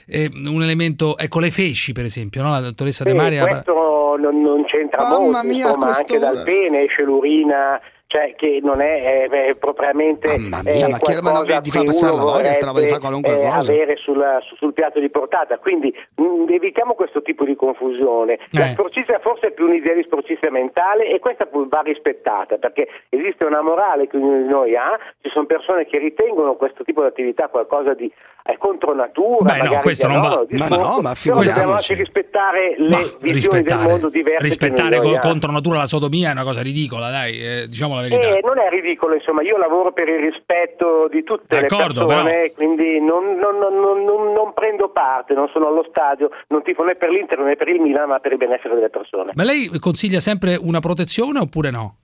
ecco, le feci per esempio, no? La dottoressa De Mari questo non c'entra molto, insomma, anche dal pene esce l'urina, cioè che non è propriamente ma ti fa passare la voglia sta roba di fare qualunque cosa, avere sul piatto di portata, quindi evitiamo questo tipo di confusione. La sporcizia forse è più un'idea di sporcizia mentale, e questa va rispettata, perché esiste una morale che ognuno di noi ha. Ci sono persone che ritengono questo tipo di attività qualcosa di contro natura, questo non va, ma dobbiamo anche rispettare le visioni del mondo diverse. Rispettare contro natura la sodomia è una cosa ridicola, dai, diciamo la verità. Non è ridicolo, insomma, io lavoro per il rispetto di tutte le persone, quindi non prendo parte, non sono allo stadio, non tifo né per l'Inter né per il Milan, ma per il benessere delle persone. Ma lei consiglia sempre una protezione oppure no?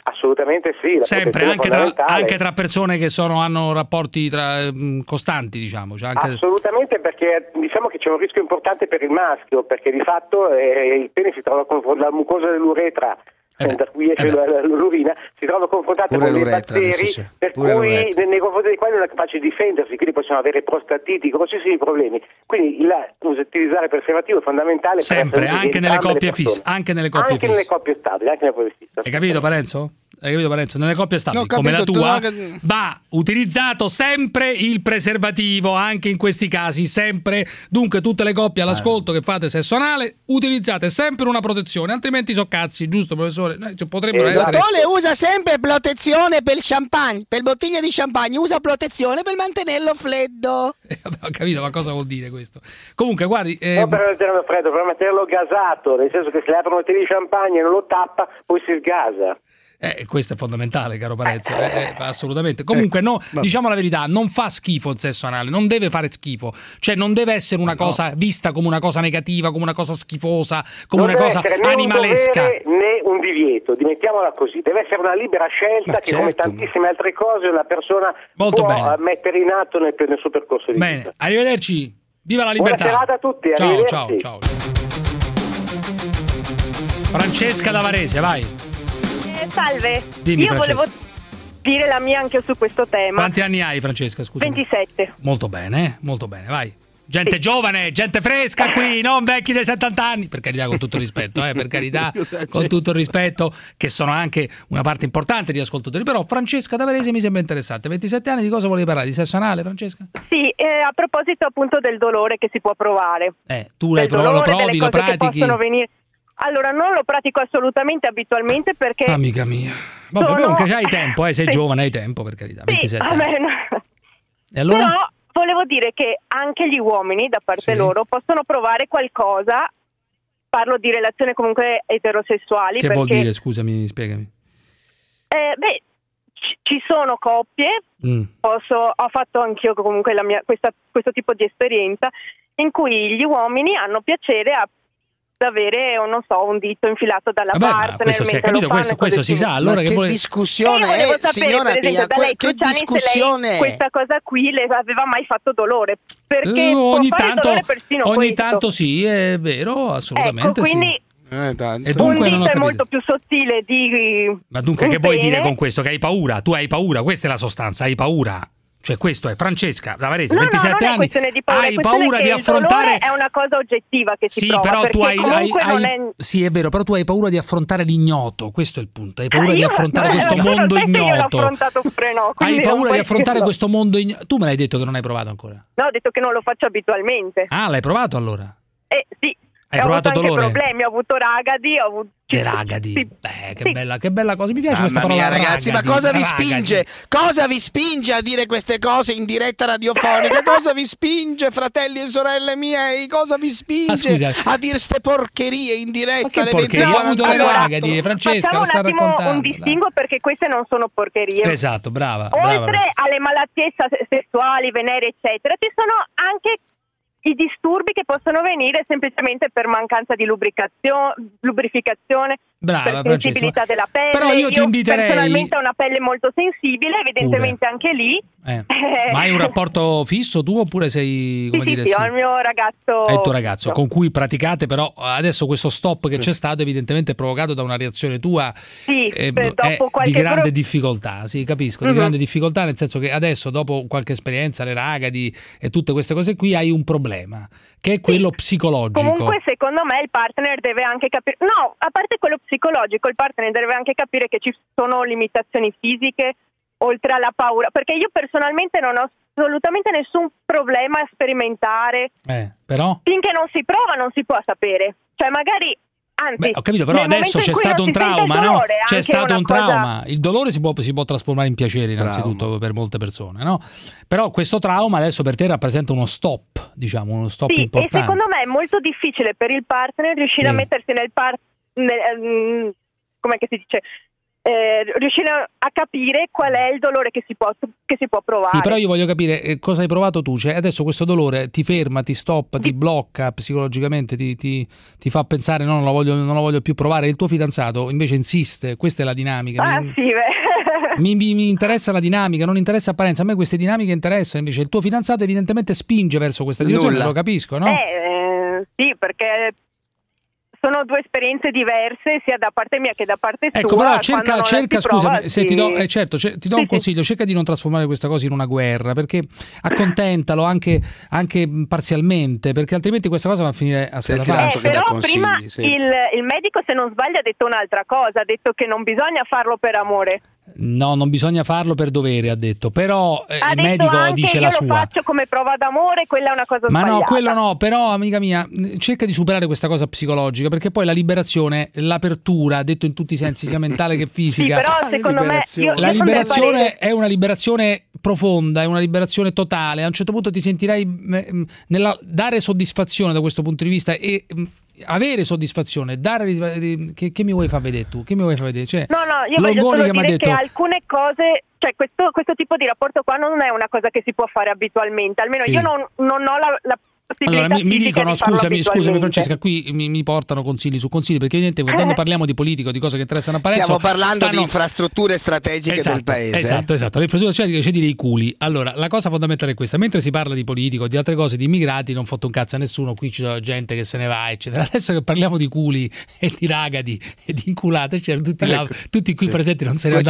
Assolutamente sì. Sempre, anche tra persone che hanno rapporti costanti, diciamo. Cioè anche... Assolutamente, perché diciamo che c'è un rischio importante per il maschio, perché di fatto il pene si trova con la mucosa dell'uretra, da cui esce l'urina, si trova confrontato con dei batteri per cui nei confronti dei quali non è capace di difendersi, quindi possono avere prostatiti, grossissimi problemi. Quindi utilizzare preservativo è fondamentale sempre, anche nelle coppie fisse, anche nelle coppie stabili, anche nelle coppie fisse. Hai capito, Parenzo? Nelle coppie stabili come la tua va utilizzato sempre il preservativo, anche in questi casi, sempre. Dunque tutte le coppie all'ascolto che fate sesso anale, utilizzate sempre una protezione, altrimenti so cazzi, giusto professore? Potrebbero essere... Dottore usa sempre protezione per il champagne, per bottiglie di champagne, usa protezione per mantenerlo freddo. Ho capito, ma cosa vuol dire questo? Comunque guardi... No, per mantenerlo freddo, per mantenerlo gasato, nel senso che se le apre una bottiglia di champagne e non lo tappa, poi si sgasa. Questo è fondamentale, caro Parenzo, assolutamente. Comunque, diciamo la verità, non fa schifo il sesso anale, non deve fare schifo, cioè non deve essere una cosa vista come una cosa negativa, come una cosa schifosa, come una cosa animalesca. Non deve essere né un divieto, mettiamola così, deve essere una libera scelta che come tantissime altre cose una persona può mettere in atto nel suo percorso di vita. Arrivederci, viva la libertà. Buona serata a tutti, ciao. Francesca da Varese, vai. Salve, Dimmi, io Francesca. volevo dire la mia anche su questo tema. Quanti anni hai, Francesca? Scusa. 27. Molto bene, vai. Gente giovane, gente fresca qui, non vecchi dei 70 anni. Per carità, con tutto il rispetto, per carità, con tutto il rispetto, che sono anche una parte importante di ascoltatori. Però Francesca da Varese mi sembra interessante. 27 anni, di cosa volevi parlare? Di sesso anale, Francesca? Sì, a proposito appunto del dolore che si può provare. Tu lo provi, lo pratichi? Allora, non lo pratico assolutamente abitualmente perché... Amica mia. Vabbè, comunque hai tempo, sei giovane, hai tempo, per carità, 27 anni. E allora? Però volevo dire che anche gli uomini, da parte loro, possono provare qualcosa, parlo di relazioni comunque eterosessuali. Che vuol dire, scusami, spiegami. Ci sono coppie, ho fatto anch'io comunque questo tipo di esperienza, in cui gli uomini hanno piacere ad avere, non so, un dito infilato dalla partner. Questo si è capito, questo si sa. Allora, che discussione è, signora Pia? Che discussione è? Questa cosa qui le aveva mai fatto dolore? Perché ogni tanto sì, è vero, assolutamente. Quindi e dunque un dito è molto più sottile di... Ma dunque che vuoi dire con questo? Che hai paura? Tu hai paura, questa è la sostanza, hai paura. Cioè questo è Francesca da Varese, 27 anni, di paura, hai paura di affrontare... è una cosa oggettiva che si prova. Però tu sì, è vero, però tu hai paura di affrontare l'ignoto, questo è il punto, hai paura di affrontare questo mondo ignoto. Hai paura di affrontare questo mondo ignoto. Tu me l'hai detto che non hai provato ancora? No, ho detto che non lo faccio abitualmente. Ah, l'hai provato allora? Sì. Hai provato dolore? Ho avuto problemi, ho avuto ragadi, le ragadi. Sì. Che bella cosa, mi piace questa parola. Ragazzi, ragadi, ma cosa vi spinge? Cosa vi spinge a dire queste cose in diretta radiofonica? Cosa vi spinge, fratelli e sorelle miei? Cosa vi spinge a dire ste porcherie in diretta? Ma che porcherie? Ho avuto le ragadi, Francesca, lo sta raccontando. Un distinguo perché queste non sono porcherie. Esatto, brava. Oltre alle malattie sessuali, venere, eccetera, ci sono anche i disturbi che possono venire semplicemente per mancanza di lubrificazione, per sensibilità della pelle. Però io ti inviterei... personalmente ho una pelle molto sensibile, evidentemente anche lì. Ma hai un rapporto fisso tu oppure sei... Ho il mio ragazzo. È il tuo ragazzo con cui praticate, però adesso questo stop che c'è stato evidentemente è provocato da una reazione tua dopo di grande difficoltà. Sì, capisco, di grande difficoltà, nel senso che adesso dopo qualche esperienza, le ragadi e tutte queste cose qui, hai un problema che è quello psicologico. Comunque secondo me il partner deve anche capire, no, a parte quello psicologico, il partner deve anche capire che ci sono limitazioni fisiche oltre alla paura, perché io personalmente non ho assolutamente nessun problema a sperimentare, però finché non si prova non si può sapere, cioè magari ho capito, però adesso c'è stato un trauma, no? C'è stato un trauma. Il dolore si può trasformare in piacere, innanzitutto, per molte persone, no? Però questo trauma adesso per te rappresenta uno stop, diciamo, uno stop importante. E secondo me è molto difficile per il partner riuscire a mettersi come che si dice, riuscire a capire qual è il dolore che si può provare. Sì, però io voglio capire cosa hai provato tu, cioè adesso questo dolore ti ferma, ti stoppa, ti blocca psicologicamente, ti fa pensare no, non lo voglio più provare. Il tuo fidanzato invece insiste, questa è la dinamica. Mi interessa la dinamica, non interessa apparenza, a me queste dinamiche interessano, invece il tuo fidanzato evidentemente spinge verso questa direzione, lo capisco, no? Sì, perché sono due esperienze diverse sia da parte mia che da parte tua. Ecco, però cerca scusami, se ti do un consiglio, cerca di non trasformare questa cosa in una guerra, perché accontentalo anche parzialmente, perché altrimenti questa cosa va a finire a scatafascio. Però prima il medico, se non sbaglio, ha detto un'altra cosa, ha detto che non bisogna farlo per amore. No, non bisogna farlo per dovere, ha detto, però il medico dice la sua. Io lo faccio come prova d'amore, quella è una cosa sbagliata. Ma no, quello no, però amica mia, cerca di superare questa cosa psicologica, perché poi la liberazione, l'apertura, detto in tutti i sensi, sia mentale che fisica. Sì, però secondo me la liberazione è una liberazione profonda, è una liberazione totale. A un certo punto ti sentirai nella dare soddisfazione da questo punto di vista e avere soddisfazione, dare che mi vuoi far vedere tu? Che mi vuoi far vedere? Cioè, no, io voglio solo dire che alcune cose, cioè questo tipo di rapporto qua non è una cosa che si può fare abitualmente, almeno io non ho la allora mi dicono scusami Francesca, qui mi portano consigli su consigli, perché evidentemente quando parliamo di politica, di cose che interessano a Parenzo, stiamo parlando di infrastrutture strategiche del paese. Esatto, le infrastrutture strategiche, c'è di dei culi. Allora la cosa fondamentale è questa: mentre si parla di politico, di altre cose, di immigrati, non fotte un cazzo a nessuno, qui c'è gente che se ne va eccetera. Adesso che parliamo di culi e di ragadi e di inculate, c'erano tutti qui presenti, non se ne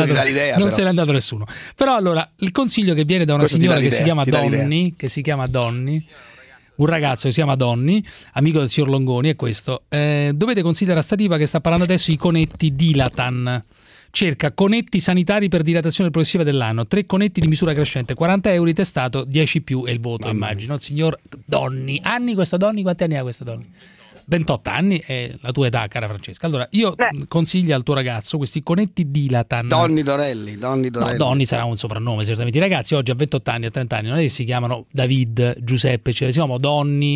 è andato nessuno. Però allora il consiglio che viene da una signora che si chiama Donny, un ragazzo che si chiama Donny, amico del signor Longoni, è questo. Dovete considerare sta tipa che sta parlando adesso i conetti Dilatan. Cerca conetti sanitari per dilatazione progressiva dell'anno, 3 conetti di misura crescente, 40 euro di testato, 10 più è il voto, immagino. Il signor Donny. Quanti anni ha questa Donny? 28 anni è la tua età, cara Francesca. Allora io consiglio al tuo ragazzo questi conetti Dilatan. Donny Dorelli. No, Donny sarà un soprannome certamente. I ragazzi oggi a 28 anni, a 30 anni non è che si chiamano David, Giuseppe, si chiamano Donny,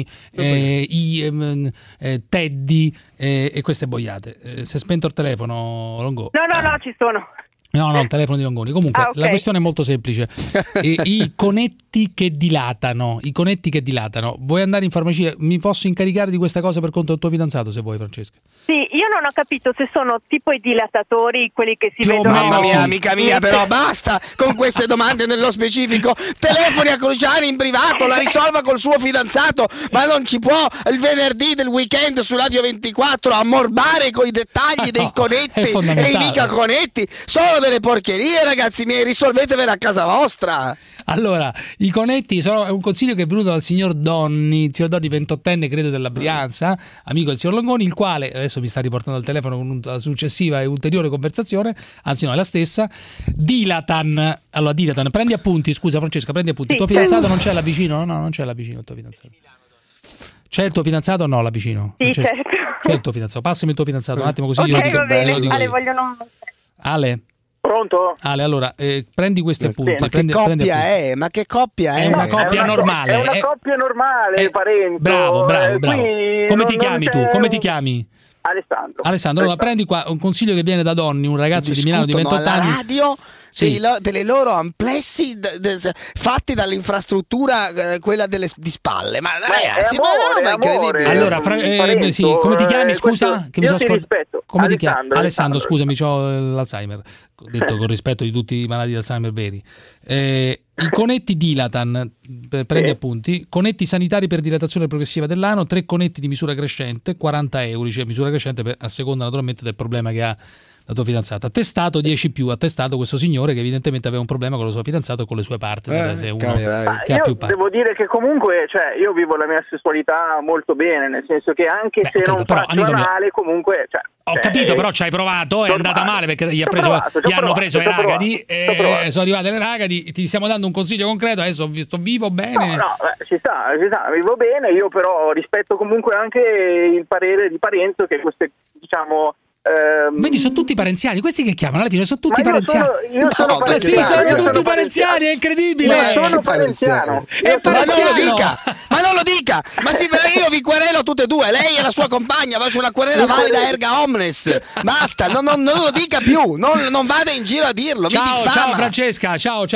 Teddy e queste boiate. Si è spento il telefono, Longo? No, ci sono. No, il telefono di Longoni. Comunque, okay. La questione è molto semplice. I conetti che dilatano. Vuoi andare in farmacia? Mi posso incaricare di questa cosa per conto del tuo fidanzato, se vuoi, Francesca? Sì, io non ho capito se sono tipo i dilatatori, quelli che si vedono. Mamma mia, amica mia, però basta con queste domande nello specifico. Telefoni a Cruciani in privato, la risolva col suo fidanzato, ma non ci può il venerdì del weekend su Radio 24 ammorbare coi dettagli dei conetti e i mica conetti. Solo delle porcherie, ragazzi miei, risolvetevele a casa vostra. Allora, i conetti è un consiglio che è venuto dal signor Donny, 28enne credo della Brianza, amico del signor Longoni, il quale adesso mi sta riportando al telefono con una successiva e ulteriore conversazione, anzi no, è la stessa. Dilatan, prendi appunti, scusa Francesca, prendi appunti. Il tuo fidanzato non c'è là vicino? No, non c'è là vicino il tuo fidanzato. C'è il tuo fidanzato o no là vicino? Sì, certo. C'è il tuo fidanzato, passami il tuo fidanzato un attimo così okay, io dico. Va bene. Ale, Ale? Pronto? Ale, allora, prendi questi appunti. Ma che coppia è? Ma che coppia è? È una coppia normale. È una coppia normale, Parenzo. Bravo. Come ti chiami tu? Come ti chiami? Alessandro. Allora prendi qua un consiglio che viene da Donny, un ragazzo di Milano di 28 anni. Radio? Sì. Delle loro amplessi fatti dall'infrastruttura quella di spalle, ma ragazzi, ma è una roba incredibile. Allora, come ti chiami? Scusa, che mi sono rispetto. Come ti chiami? Alessandro, scusami, c'ho l'Alzheimer. Detto con rispetto di tutti i malati di Alzheimer veri. I conetti Dilatan, prendi appunti, conetti sanitari per dilatazione progressiva dell'ano, 3 conetti di misura crescente, 40 euro, cioè misura crescente a seconda naturalmente del problema che ha la tua fidanzata. Testato 10 più, ha testato questo signore che evidentemente aveva un problema con la sua fidanzata e con le sue parti. Che ha più parti. Devo dire che comunque, io vivo la mia sessualità molto bene, nel senso che anche se non faccio anale, comunque... Ho capito, però ci hai provato, è andata male perché gli hanno preso le ragadi, sono arrivate le ragadi, ti stiamo dando un consiglio concreto, adesso sto vivo bene. No, ci sta, vivo bene, io però rispetto comunque anche il parere di Parenzo che queste, Vedi, sono tutti parenziani, questi che chiamano alla fine sono tutti parenziani. Io sono tutti parenziani, è incredibile. Sono parenziano. Ma non lo dica. Ma sì, io vi querelo tutte e due. Lei e la sua compagna, faccio una querela valida erga omnes. Basta, non lo dica più. Non vada in giro a dirlo. Ciao Francesca, ciao.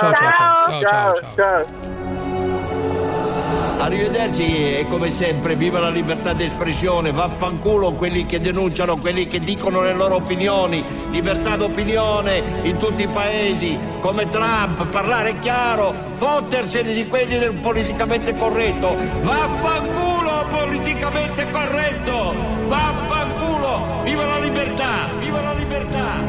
Arrivederci e come sempre viva la libertà di espressione, vaffanculo quelli che denunciano, quelli che dicono le loro opinioni, libertà d'opinione in tutti i paesi, come Trump, parlare chiaro, fottersene di quelli del politicamente corretto, vaffanculo politicamente corretto, vaffanculo, viva la libertà, viva la libertà.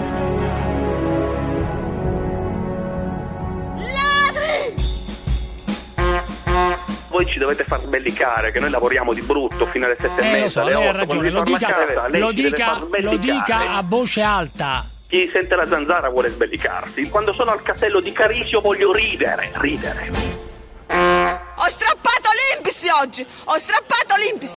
Voi ci dovete far sbellicare, che noi lavoriamo di brutto fino alle 7:30, alle 8. Lei ha ragione, lo dica a voce alta. Chi sente la zanzara vuole sbellicarsi. Quando sono al castello di Carisio voglio ridere. Ho strappato l'Impis oggi!